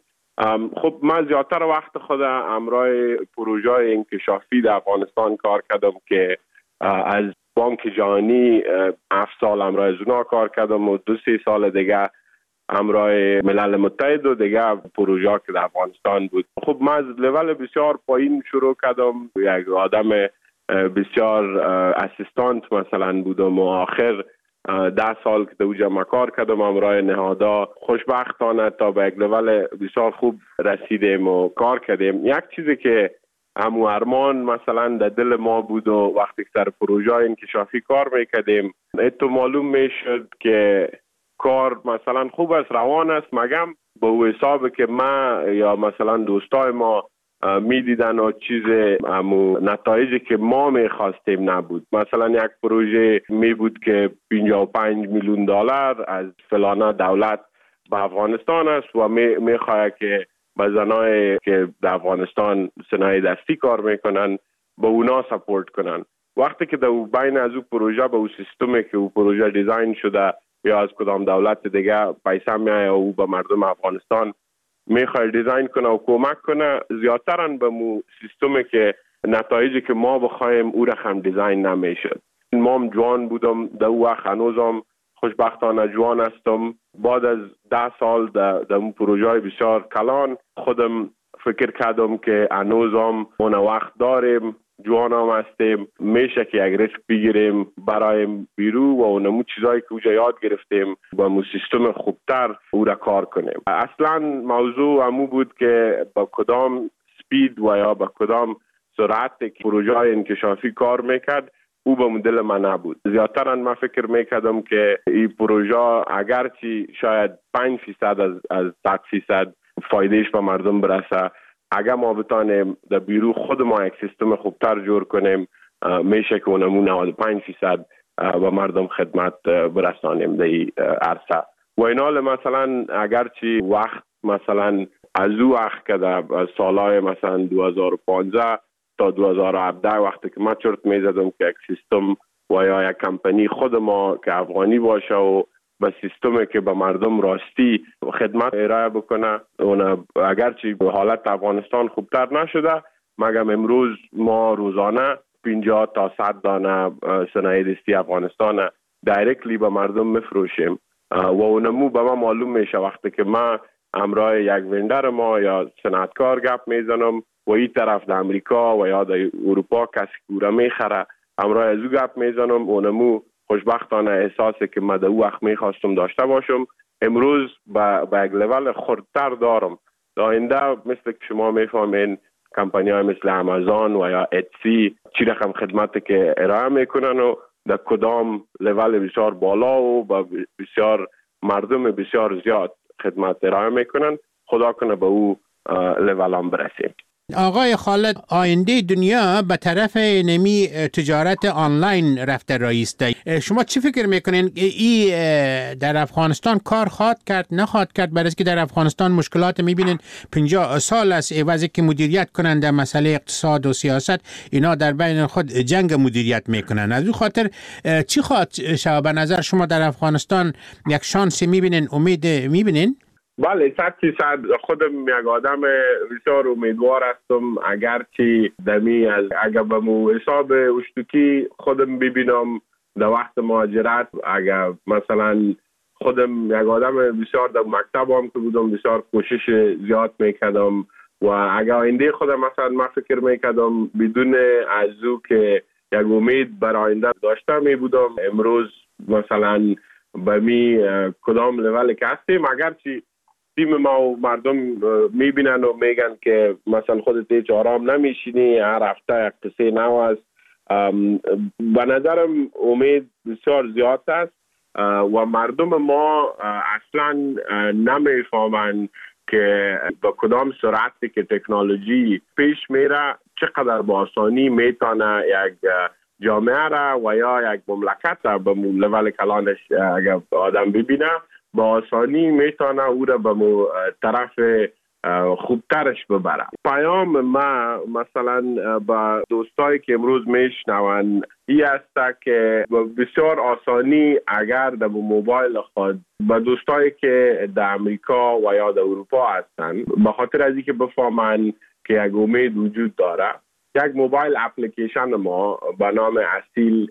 خب من زیادتر وقت خود امرای پروژه انکشافی در افغانستان کار کردم که از بانک جهانی 7 سال امرای زونا کار کردم و 2-3 سال دیگه امرای ملل متحد و دیگه پروژه که در افغانستان بود. خب من از لول بسیار پایین شروع کردم، یک آدم بسیار اسیستانت مثلا بودم و آخر 10 سال که در اوجا کار کردم امرای نهادا. خوشبختانه تا به یک لول بسیار خوب رسیدیم و کار کردیم. یک چیزی که همو ارمان مثلا در دل ما بود و وقتی سر پروژه انکشافی کار میکردیم تو معلوم میشد که کار مثلا خوب است، روان است، مگم به حساب که ما یا مثلا دوستای ما میدیدن و چیز همو نتایجی که ما میخواستیم نبود. مثلا یک پروژه می بود که 55 میلیون دلار از فلانه دولت به افغانستان است و میخواد که به زنای که در افغانستان صنایع دستی کار میکنن به اونا سپورت کنن. وقتی که در بین از او پروژه به او سیستمی که او پروژه دیزاین شده یا از کدام دولت دیگه پیسه میایه او به مردم افغانستان میخواد دیزاین کنه و کمک کنه، زیادترن به مو سیستمی که نتایجی که ما بخوایم او را هم دیزاین نمیشد. ما هم جوان بودم در او وقت، هنوزم خوشبختانه جوان هستم. بعد از 10 سال در اون پروژه بسیار کلان خودم فکر کردم که هنوزم اون وقت داریم، جوان هم هستیم، میشه که یک ریسک بگیریم برای بیرو و اونمو چیزایی که اوجا یاد گرفتیم با مو سیستم خوبتر او را کار کنیم. اصلا موضوع همو بود که با کدام سپید و یا با کدام سرعت که پروژه انکشافی کار میکرد او به مدل من نبود. زیادتر من فکر میکردم که این پروژه اگرچه شاید 5% از 100% فایدهش به مردم برسه، اگر ما بتانیم در بیرو خود ما یک سیستم خوبتر جور کنیم میشه که اونمو 95% به مردم خدمت برسانیم در این عرصه. و این حال مثلا اگرچه وقت مثلا از او وقت که در سالهای مثلا 2015 تا 2017 وقتی که ما چرت میزدم که یک سیستم و یا یک کمپانی خود ما که افغانی باشه و به سیستمی که به مردم راستی خدمت ارائه بکنه، اون اگرچه حالت افغانستان خوبتر نشده مگم امروز ما روزانه 50 تا 100 دانه صنایع دستی افغانستان دایرکتلی به مردم میفروشیم و اونمو به ما معلوم میشه وقتی که ما همراه یک وندر ما یا صنعتکار گپ میزنم و این طرف در امریکا و یا در اروپا کسی که میخره همراه از او گپ میزنم، اونمو خوشبختانه احساسی که من در او وقت میخواستم داشته باشم امروز با یک لول خردتر دارم. در آینده مثل که شما میفهمین کمپانی های مثل امازون و یا اتسی چی رقم خدمتی که ارائه میکنن و در کدام لول بسیار بالا و با بسیار مردم بسیار زیاد خدمت ارائه میکنن، خدا کنه به او لول هم برسیم. آقای خالد، آینده دنیا به طرف نمی تجارت آنلاین رفته رایسته. شما چی فکر میکنین این در افغانستان کار خواهد کرد نخواهد کرد؟ برای که در افغانستان مشکلات میبینین 50 سال است عوضی که مدیریت کنن در مسئله اقتصاد و سیاست اینا در بین خود جنگ مدیریت میکنن. از اون خاطر چی خواهد شود به نظر شما در افغانستان؟ یک شانسی میبینین، امید میبینین؟ بله 100% خودم یک آدم بسیار امیدوار هستم، اگرچه دمی از اگر به مو حساب اشتوکی خودم ببینم در وقت مهاجرت، اگر مثلا خودم یک آدم بسیار در مکتب هم که بودم بسیار کوشش زیاد میکردم و اگر آینده خودم مثلا من فکر میکردم بدون از او که یک امید بر آینده داشته می بودم، امروز مثلا به می کدام لول که هستیم اگرچه تیم ما و مردم میبینن و میگن که مثلا خودت هیچ آرام نمیشینی، هر هفته یک قصه نو است. به نظرم امید بسیار زیاد است و مردم ما اصلا نمیفهمن که با کدام سرعتی که تکنولوژی پیش میره چقدر با آسانی میتونه یک جامعه را و یا یک مملکت را به لول کلانش اگر آدم ببینه با آسانی میتونه او را به طرف خوبترش ببره. پیام ما مثلا با دوستایی که امروز میشنون این است که بسیار آسانی اگر در موبایل خود با دوستایی که در امریکا و یا در اروپا هستن به خاطر از اینکه بفهمن که یک امید وجود داره، یک موبایل اپلیکیشن ما به نام اسیل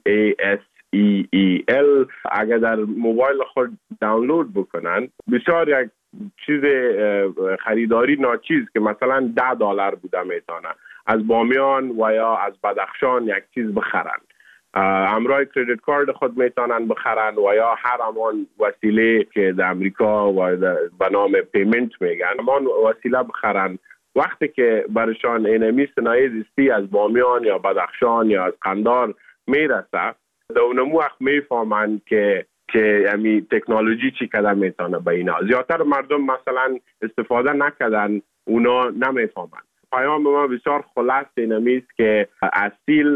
ASEEL اگر در موبایل خود دانلود بکنن بسیار یک چیز خریداری ناچیز که مثلا $10 بوده میتونه از بامیان و یا از بدخشان یک چیز بخرن، همراه کریدیت کارت خود میتونن بخرن و یا هر همان وسیله که در امریکا و به نام پیمنت میگن همان وسیله بخرن. وقتی که برشان اینمی صنایع دستی از بامیان یا بدخشان یا از قندار میرسه در اونمو وقت میفهمن که یعنی تکنولوژی چی کده میتونه به اینا. زیادتر مردم مثلا استفاده نکردن، اونا نمیفهمن. پیام ما بسیار خلاص اینمی است که اسیل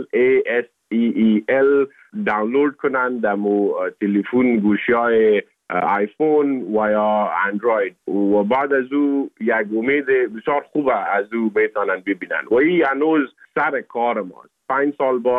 ASEEL دانلود کنن در تلفن گوشی‌های آیفون و یا اندروید و بعد از او یک امید بسیار خوبه از او میتونن ببینن و این هنوز سر کار ماست. 5 سال بعد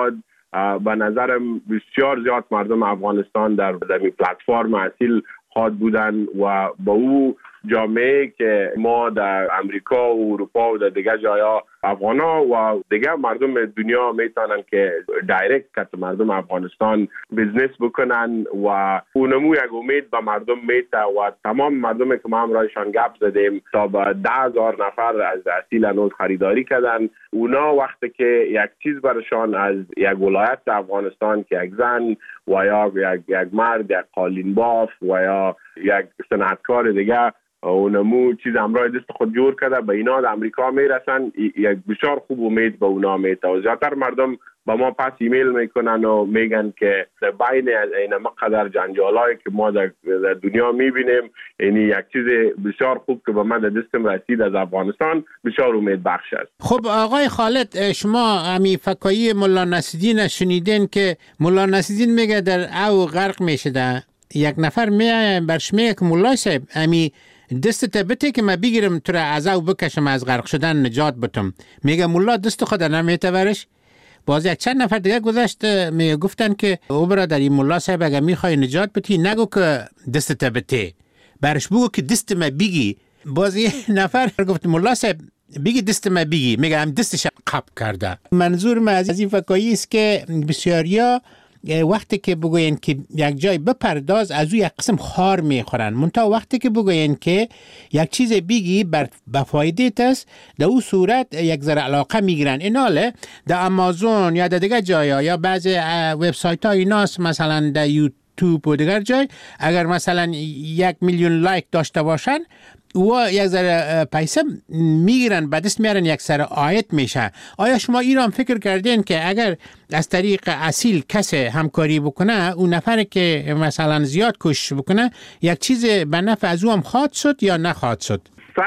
به نظرم بسیار زیاد مردم افغانستان در زمین پلتفرم اصیل خواهد بودن و با او جامعه که ما در امریکا و اروپا و در دیگه جایا افغانا و دیگه مردم دنیا میتونن که دایرکت که مردم افغانستان بیزنس بکنن و اونمو یک امید به مردم میته و تمام مردم که ما هم رایشان گپ زدیم تا به 10,000 نفر از اصیل هنوز خریداری کردن. اونا وقتی که یک چیز برشان از یک ولایت افغانستان که یک زن و یا یک مرد، یک قالین باف و یا یک صنعتکار دیگه اونمو چیز امرای دست خود جور کرده به اینا در امریکا میرسن، یک بسیار خوب امید به اونا میته و زیادتر مردم با ما پس ایمیل میکنن و میگن که در بین این مقدر جنجالایی که ما در دنیا میبینیم یعنی یک چیز بسیار خوب که به من در دستم رسید از افغانستان بسیار امید بخش است. خب آقای خالد، شما امی فکایی مولا نصیرالدین شنیدین که مولا نصیرالدین میگه در او غرق میشه، ده یک نفر میگه برش میگه که مولا صاحب امی دست بته که ما بگیرم تو را از او بکشم از غرق شدن نجات بتم. میگه مولا دست خود نمیته برش. باز یک چند نفر دیگه گذشت میگه گفتن که او برادر این مولا صاحب اگر میخوای نجات بتی نگو که دست بته، برش بگو که دست ما بگی. باز یه نفر گفت مولا صاحب بگی دست ما بگی، میگه هم دستش قب کرده. منظور من از این فکایی است که بسیاریا وقتی که بگوین که یک جای بپرداز از او یک قسم خار میخورن، منتها وقتی که بگوین که یک چیز بگی به فایده است در او صورت یک ذره علاقه میگیرن. ایناله در امازون یا در دیگر جایا یا بعضی وبسایت ها ایناست، مثلا در یوتیوب و دیگر جای اگر مثلا 1,000,000 لایک داشته باشن و یک ذره پیسه میگیرن، به دست میارن، یک سر آیت میشه. آیا شما ایران فکر کردین که اگر از طریق اصیل کسی همکاری بکنه، اون نفر که مثلا زیاد کوشش بکنه یک چیز به نفع از او هم خواهد شد یا نخواهد شد؟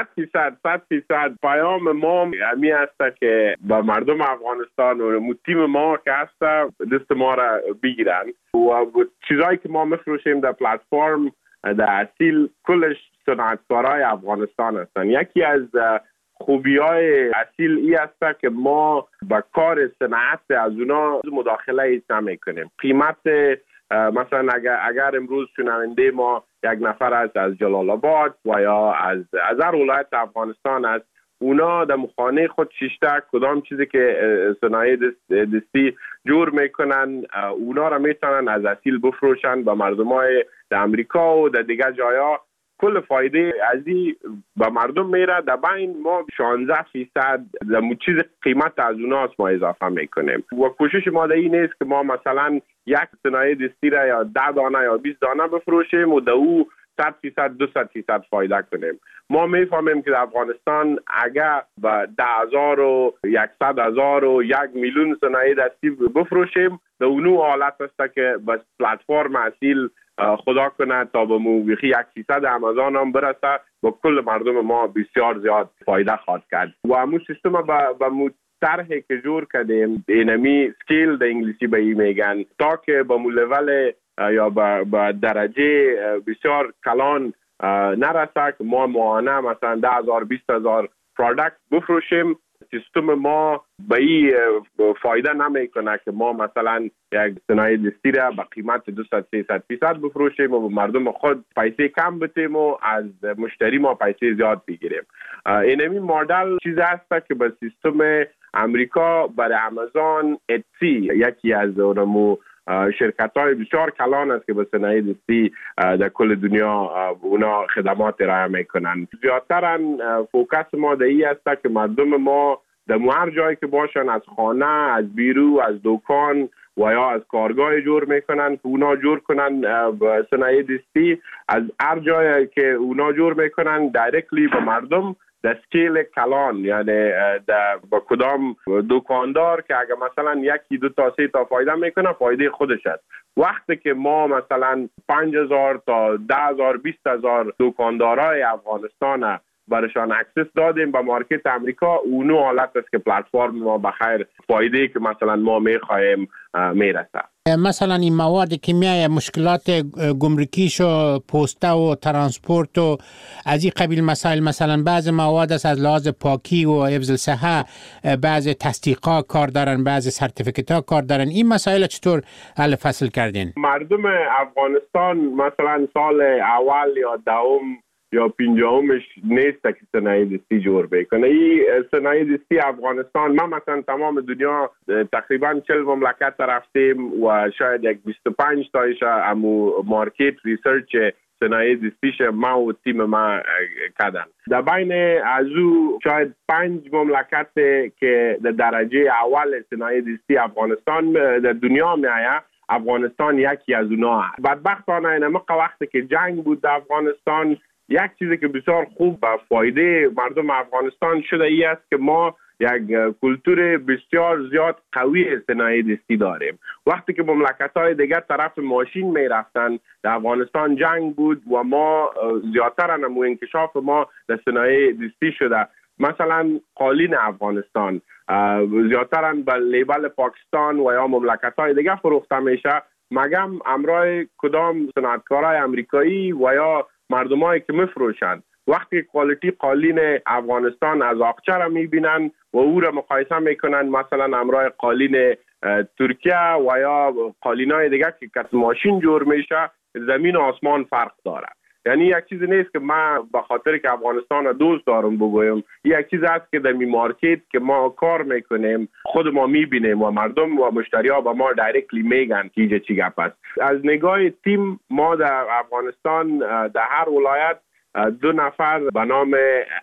100% پیام ما همی است که با مردم افغانستان و تیم ما که هست دست ما را بگیرن و چیزایی که ما میفروشیم در پلتفرم در اصیل کلش صنعتکارای افغانستان هستن. یکی از خوبی‌های اصیل ای است که ما با کار صنعت از اونا مداخله ایت نمی‌کنیم. قیمت مثلا اگر امروز شنونده ما یک نفر است از جلال آباد و یا از هر ولایت افغانستان است، اونا در خانه خود شیشته کدام چیزی که صنایع دستی جور میکنن اونا را میتونن از اصیل بفروشن به مردمای در امریکا و در دیگر جایا. کل فایده ازی به مردم میره. در بین ما 16% در چیز قیمت از اوناست ما اضافه میکنیم و کوشش ما در این نیست که ما مثلا یک صنایع دستی را یا 10 دانه یا 20 دانه بفروشیم و در او 100%-200% فایده کنیم. ما میفهمیم که در افغانستان اگر به 10,000 و 100,000 و 1,000,000 صنایع دستی بفروشیم در اونو حالت است که بس پلتفرم اصیل خدا کنه تا به موقعی 100 امازون هم برسه با کل مردم ما بسیار زیاد فایده خواهد کرد. و همون سیستم با طرحی که جور کردیم اینمی سکیل در انگلیسی به این میگن تا که با مولول یا با درجه بسیار کلان نرسه که ما ماهانه مثلا 10,000 20,000 پروداکت بفروشیم. سیستم ما به این فایده نمیکنه که ما مثلا یک صنایع دستی را به قیمت 200-300% بفروشیم و مردم خود پیسه کم بتیم و از مشتری ما پیسه زیاد بگیریم. اینمی مدل چیز است که به سیستم امریکا برای امازون، اتسی یکی از اونمو شرکت های بسیار کلان است که به صنایع دستی در کل دنیا اونا خدمات ارائه میکنن. زیادتر فوکس ما در این است که مردم ما در هر جایی که باشن، از خانه، از بیرو، از دکان و یا از کارگاه جور میکنن که اونا جور کنن به صنایع دستی. از هر جایی که اونا جور میکنن دایرکتلی به مردم در سکیل کلان، یعنی با کدام دکاندار که اگر مثلا 1 2 تا 3 تا فایده میکنه فایده خودش است. وقتی که ما مثلا 5,000 تا 10,000 20,000 دکاندارای افغانستان برشان اکسس دادیم به مارکت امریکا. اونو حالت است که پلتفرم ما بخیر فایده که مثلا ما میخواهیم میرسه. مثلا این مواد کیمیایی مشکلات گمرکیش و پسته و ترانسپورت و از این قبیل مسائل، مثلا بعض مواد است از لحاظ پاکی و حفظ الصحه بعض تصدیقات کار دارن، بعض سرتیفیکت‌ها کار دارن. این مسائل چطور حل فصل کردین؟ مردم افغانستان مثلا سال اول یا دوم یا پنجمش نیست که صنایع دستی جور بکنه. این صنایع دستی افغانستان، ما مثلا تمام دنیا تقریبا 40 مملکت رفتیم و شاید یک 25 تایش امو مارکت ریسرچ صنایع دستیش ما و تیم ما کردن. در بین ازو شاید 5 مملکت که در درجه اول صنایع دستی افغانستان در دنیا میآید، افغانستان یکی از اونها. بدبختانه این موقع وقتی که جنگ بود در افغانستان، یک چیزی که بسیار خوب و فایده مردم افغانستان شده ای است که ما یک کلتور بسیار زیاد قوی صنایع دستی داریم. وقتی که مملکت‌های دیگر طرف ماشین می رفتن، در افغانستان جنگ بود و ما زیادتر نمو انکشاف ما در صنایع دستی شده. مثلا قالین افغانستان زیادتر به لیبل پاکستان و یا مملکت‌های دیگر فروخته میشه، مگم امرای کدام صنعتکارای امریکایی و یا مردمایی که میفروشند. وقتی کوالیتی قالین افغانستان از آقچه را میبینن و او را مقایسه میکنن مثلا امرای قالین ترکیه و یا قالینای دیگه که کت ماشین جور میشه، زمین و آسمان فرق داره. یعنی یک چیزی نیست که ما به خاطر که افغانستان دوست دارم بگویم، یک چیز است که در می مارکت که ما کار میکنیم خود ما میبینیم و مردم و مشتری‌ها با ما دایرکتلی میگن که اینجا چی گپ است. از نگاه تیم ما در افغانستان در هر ولایت 2 نفر به نام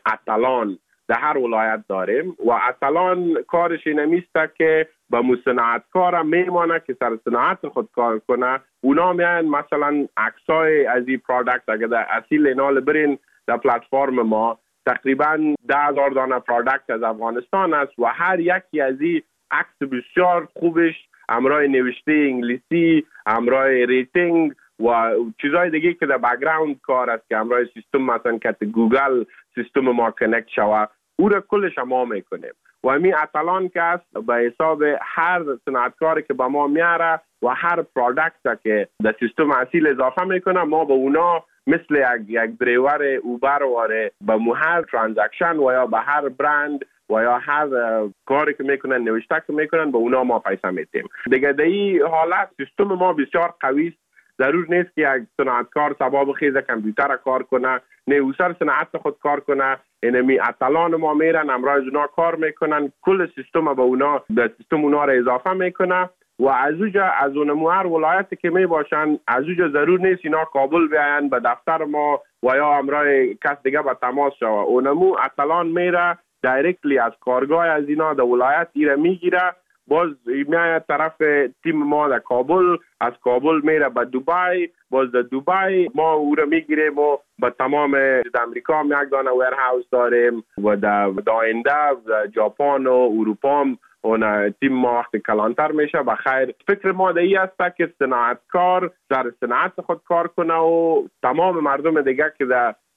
اتلان در هر ولایت داریم و اتلان کارش اینمیسته که با مصنعتکار میمانه که سر صنعت خود کار کنه. اونا میان مثلا عکسای از این پروداکت اگر در اصیل اینال برین در پلتفرم ما تقریبا 10,000 دانه پروداکت از افغانستان است و هر یکی از این عکس بسیار خوبش امرای نوشته انگلیسی، امرای ریتینگ و چیزای دیگه که در بک‌گراند کار است که امرای سیستم مثلا که گوگل سیستم ما کانکت شوه، او را کلش ما میکنیم. و همین اتلان که است به حساب هر صنعتکاری که با ما میاره و هر پروداکت که در سیستم اصیل اضافه میکنه، ما به اونا مثل یک دریور اوبر واره به هر ترانزکشن و یا به هر برند و یا هر کاری که میکنن نوشته که میکنن به اونا ما پیسه میدیم. دیگه در این حالت سیستم ما بسیار قوی است. ضرور نیست که یک صنعتکار سبا بخیزه کامپیوتر کار کنه، نه او سر صنعت خود کار کنه. اینمی اتلان ما میرن امروز اونا کار میکنن، کل سیستم به اونا در سیستم اونا را اضافه میکنه و از اونجا از اونمو هر ولایتی که می باشن از اونجا ضرور نیست اینا کابل بیاین به دفتر ما و یا امرای کس دیگه به تماس شوه. اونمو اتلان میره دایرکتلی از کارگاه از اینا در ولایت ایره میگیره، باز میاد طرف تیم ما در کابل، از کابل میره به دبی، باز در دبی ما او را میگیریم و به تمام امریکا هم یک دانه ویرهاوس داریم و در آینده ژاپن و اروپا هم اون تیم ما وقتی کلانتر میشه. بخیر فکر ما در این است که صنعتکار در صنعت خود کار کنه و تمام مردم دیگه که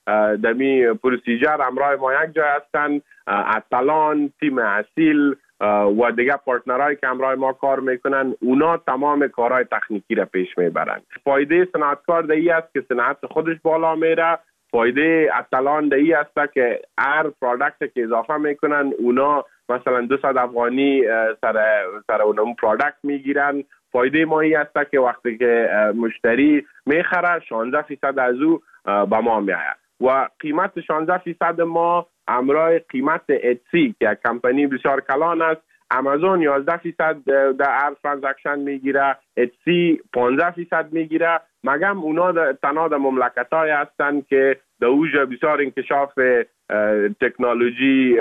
در می پروسیجر امرای ما یک جای هستن، اتلان، تیم اصیل و دیگه پارتنرهایی که همراه ما کار میکنن، اونا تمام کارهای تکنیکی را پیش میبرن. فایده صنعتکار در این است که صنعت خودش بالا میره. فایده اتلان در این است که هر پروداکت که اضافه میکنن اونا مثلا 200 افغانی سر اون پروداکت میگیرن. فایده ما این است که وقتی که مشتری میخره 16% از او به ما میآید و قیمت 16% ما امرای قیمت اتسی که کمپانی بسیار کلان است. امازون 11% در هر ترانزکشن میگیره، اتسی 15% میگیره، مگم اونا تنها در مملکت‌های هستند که در اوجا بسیار انکشاف تکنولوژی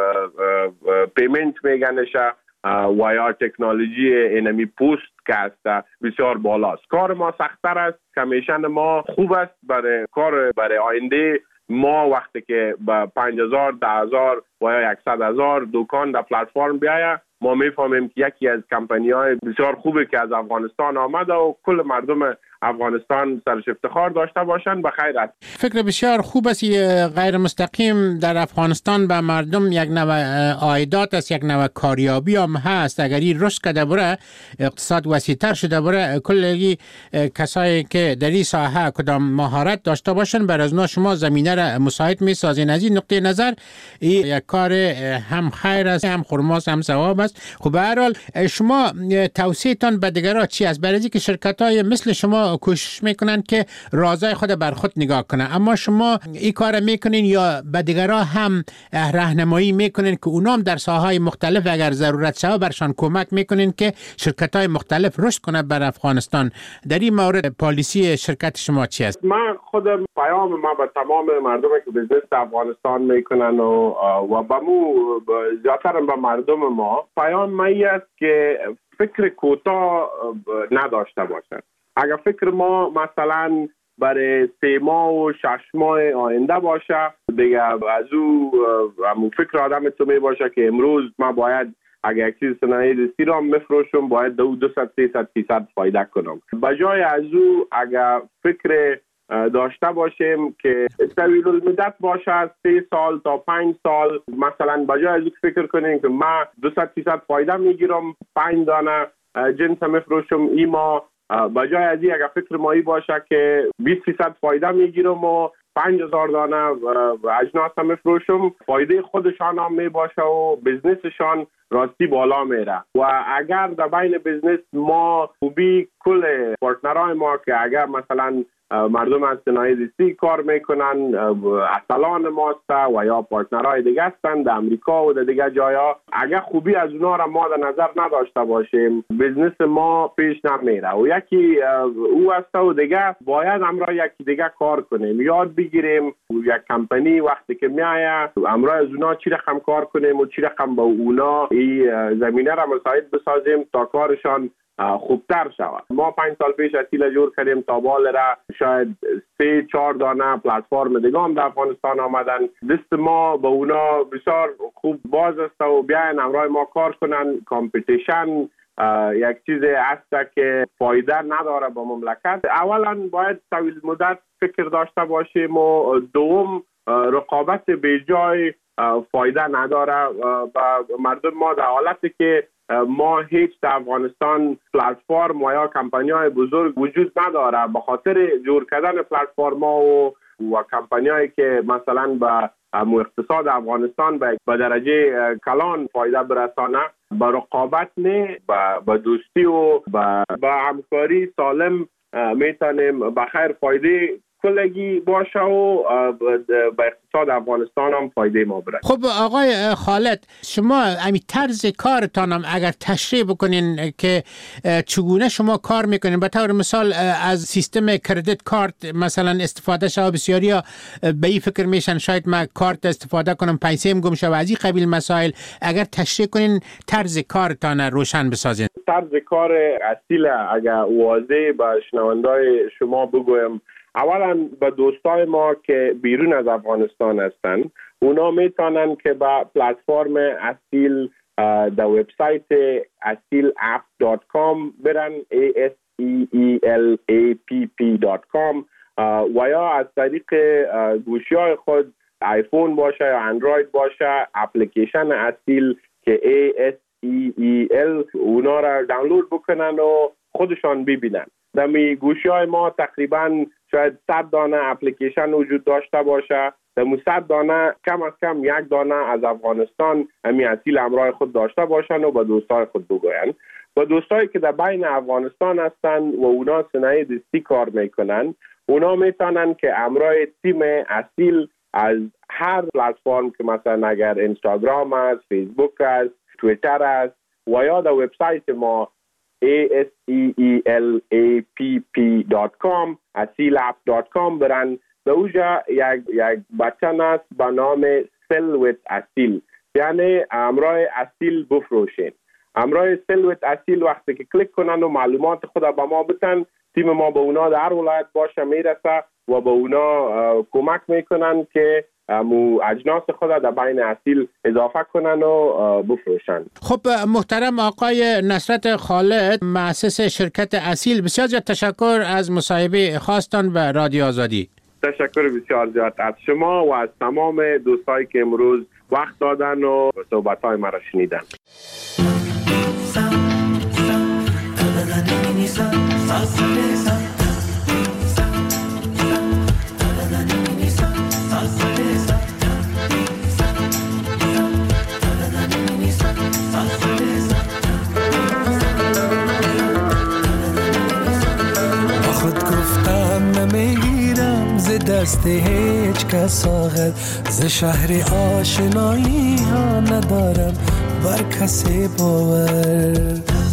پیمنت میگنشه و یا تکنولوژی اینمی پوست که است بسیار بالاست. کار ما سخت‌تر است، کمیشن ما خوب است برای کار برای آینده. ما وقتی که با 5,000 10,000 و یا 100,000 دکان در پلتفرم بیاید ما میفهمیم که یکی از کمپانی‌های بسیار خوبی که از افغانستان آمده و کل مردم افغانستان سرش افتخار داشته باشند به خیر است. فکر بسیار خوب است. غیر مستقیم در افغانستان به مردم یک نوع عایدات است، یک نوع کاریابی هم هست. اگر این رشد کرده بره، اقتصاد وسیع‌تر شده بره، کلی کسایی که در این ساحه کدام مهارت داشته باشن بر از نو شما زمینه را مساعد می‌سازین. از این نقطه نظر این یک کار هم خیر است، هم خرماست، هم ثواب است. خب به هر حال شما توصیه‌تان به دیگران چی است؟ برای اینکه شرکت‌های مثل شما کوشش میکنن که رازای خود بر خود نگاه کنن، اما شما این کار میکنین یا به دیگران هم راهنمایی میکنین که اونام در ساحه‌های مختلف اگر ضرورت شود برشان کمک میکنین که شرکت‌های مختلف رشد کنه بر افغانستان؟ در این مورد پالیسی شرکت شما چی است؟ من خودم پیام ما به تمام مردمی که بزنس افغانستان میکنن و به مو زیادتر به مردم ما پیام مایی است که فکر کوتاه نداشته باشند. اگر فکر ما مثلا برای 3 ماه و 6 ماه آینده باشه، دیگه از او همون فکر آدم تو می باشه که امروز ما باید اگر یک چیز صنایع دستی را میفروشم باید 200-300% فایده کنم. بجای از او اگر فکر داشته باشیم که طویل المدت باشه 3 سال تا 5 سال، مثلا بجای از او فکر کنیم که ما 200% فایده میگیرم 5 دانه جنس میفروشم این ماه، بجای از این اگر فکر مایی باشه که 20% فایده میگیرم و 5000 دانه اجناس هم میفروشم، فایده خودشان هم میباشه و بزنسشان راستی بالا میره. و اگر در بین بزنس ما خوبی کل پارتنرهای ما که اگر مثلا مردم از صنایع دستی کار میکنن، اصلان ماست و یا پارتنرهای دیگه هستن در امریکا و در دیگه جایا، اگر خوبی از اونا را ما در نظر نداشته باشیم بزنس ما پیش نمیره. و یکی او است و دیگه باید امرا یکی دیگه کار کنیم، یاد بگیریم یک کمپانی وقتی که میایه امرا از اونا چی رقم کار کنیم و چی رقم با اونا این زمینه را مساعد بسازیم تا کارشان خوبتر شود. ما 5 سال پیش اصیل جور کردیم تا بال را شاید 3-4 دانه پلتفرم دیگه هم در افغانستان آمدن، دست ما به اونا بسیار خوب باز است و بیاین همراه ما کار کنن. کامپیتیشن یک چیز است که فایده نداره با مملکت. اولا باید طویل مدت فکر داشته باشیم و دوم رقابت بیجای فایده نداره. مردم ما در حالتی که ما هیچ در افغانستان پلتفرم و یا کمپانی‌های بزرگ وجود نداره، به خاطر جور کردن پلتفرم‌ها و کمپانی‌هایی که مثلا به اقتصاد افغانستان به درجه کلان فایده برسانه، به رقابت نه، به دوستی و به همکاری سالم میتونیم به خیر فایده کلگی باشه و به اقتصاد افغانستان هم فایده ما برد. خب آقای خالد، شما امی طرز کارتان هم اگر تشریح بکنین که چگونه شما کار میکنین، به طور مثال از سیستم کردیت کارت مثلا استفاده شده، بسیاری ها به این فکر میشن شاید من کارت استفاده کنم پیسیم گم شود، از این قبیل مسائل اگر تشریح کنین طرز کارتان روشن بسازین. طرز کار اصیل اگر واضح به شنوندای شما بگویم، اولا به دوستای ما که بیرون از افغانستان هستن اونا میتونن که با پلتفرم اصیل در وبسایت asilapp.com برن ASEELAPP.com و یا از طریق گوشی های خود آیفون باشه یا اندروید باشه اپلیکیشن اصیل که ASEEL اونا را دانلود بکنن و خودشان ببینن. در گوشی های ما تقریبا شاید 100 دانه اپلیکیشن وجود داشته باشه، در 100 دانه کم از کم 1 دانه از افغانستان همی اصیل همراه خود داشته باشن و با دوستای خود بگوین. با دوستایی که در بین افغانستان هستن و اونا صنایع دستی کار میکنن، اونا میتونن که همراه تیم اصیل از هر پلتفرم که مثلا اگر اینستاگرام است، فیسبوک است، توییتر است و یا در وبسایت ما ASEELAPP.com asilapp.com برن. در اوجا یک بچن است به نام سلوت اصیل، یعنی همراه اصیل بفروشین. همراه سلوت اصیل وقتی که کلیک کنن و معلومات خود به ما بتن، تیم ما به اونا در هر ولایت باشه میرسه و به اونا کمک میکنن که امو اجناس خود در بین اصیل اضافه کنن و بفروشن. خب محترم آقای نصرت خالد، مؤسس شرکت اصیل، بسیار زیاد تشکر از مصاحبه خاصتان به رادیو آزادی. تشکر بسیار زیاد از شما و از تمام دوستایی که امروز وقت دادن و صحبت‌های مرا شنیدن. دست هیچ کس آغد ز شهر آشنایی ها ندارم بر کسی باور.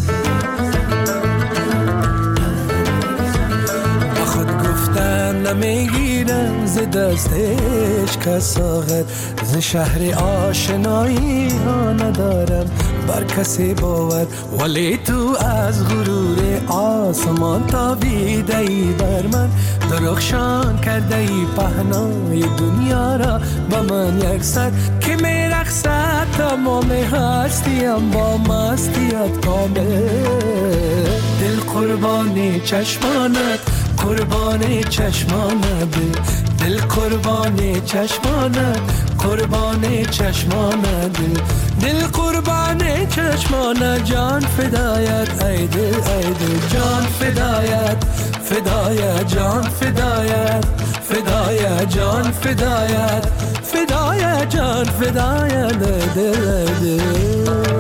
با خود گفتن نمیگیرم ز دست هیچ کس آغد ز شهر آشنایی ها ندارم بر کسی باور. ولی تو از غرور آسمان تابیده ای بر من، درخشان کرده ای پهنای دنیا را با من یکسر که میرقصد تمام هستیم با مستیت کامل. دل قربانی چشمانت، قربانی چشمانت، دل قربانی چشمانت، قربانی چشمانت، دل قربانی چشمانت، جان فدایت ای دل ای دل، جان فدایت فدایت، جان فدایت فدایت، جان فدایت فدایت، جان فدایت دل دل.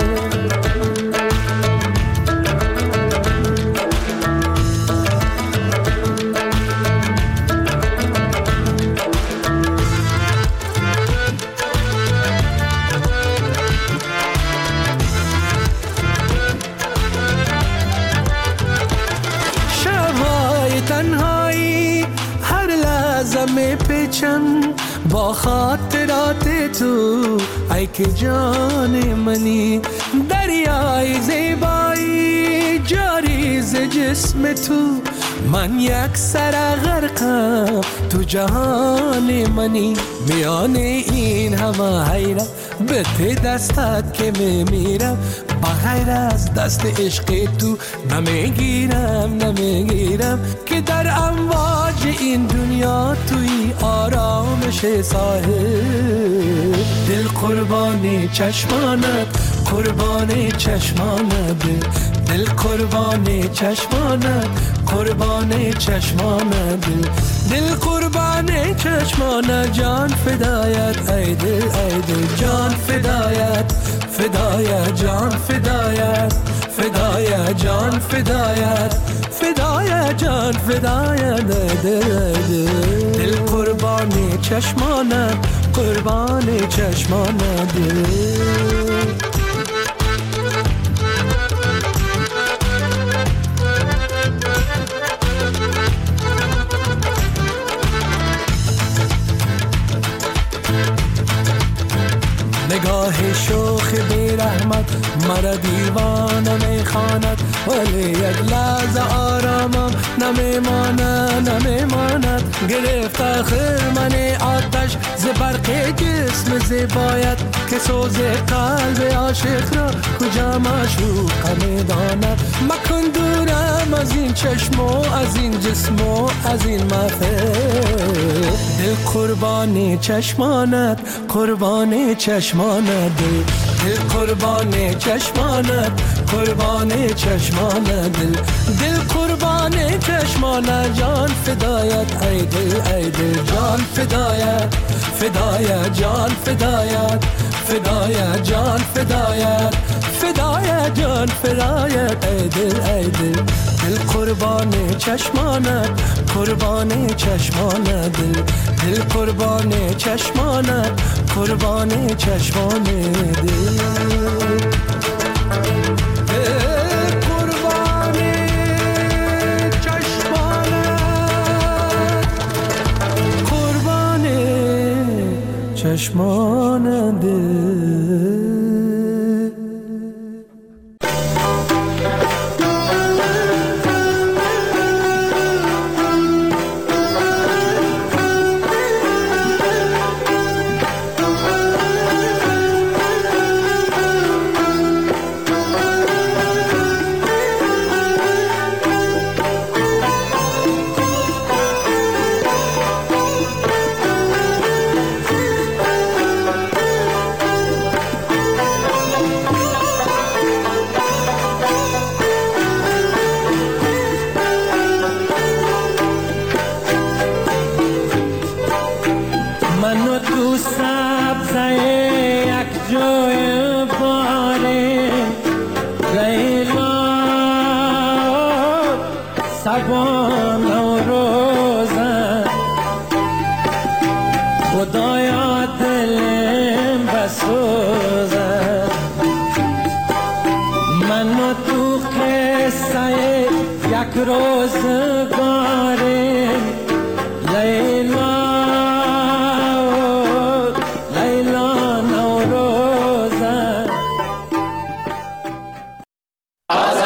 با خاطرات تو ای که جان منی، دریای زیبایی جاری ز جسم تو، من یک سر غرقم تو جهان منی. میان این همه حیرت به ته دستت که میمیرم، بغیر از دست عشق تو نمیگیرم که در امواج این دنیا توی آرامش ساحل. دل قربانی چشمانت، قربانی چشمانت، دل قربانی چشمانت، قربانی چشمانت، دل قربانی چشمانت، جان فدایت ای دل ای دل، جان فدایت فدایت، جان فدایت فدایت، جان فدایت فدایت، جان فدایت دل دل قربانی چشمانت، قربانی چشمانت. نگاه شوخ بی رحمت مرا دیوانه میخواند، ولی یک لحظه آرامم نمیماند. گرفت آخر من آتش ز برق جسم زیبایت، که سوز قلب عاشق را کجا معشوق میداند. مکن دورم از این چشم و از این جسم و از این محفل. دل قربانی چشمانت، قربانی چشمانت، دل قربانی چشمانت، قربانی چشمانت، دل قربانی چشمانت، جان فدایت ای دل ای دل، جان فدایت فدایت، جان فدایت فدایت، جان فدایت فدایت، جان فدایت ای دل ای دل. دل قربانی چشمانت، قربانی چشمانت، دل قربانی چشمانت، قربانی چشمانت، دل چشماننده. شبان و روزن خدایا دلم بسوزن من و تو قصه یک روزگاریم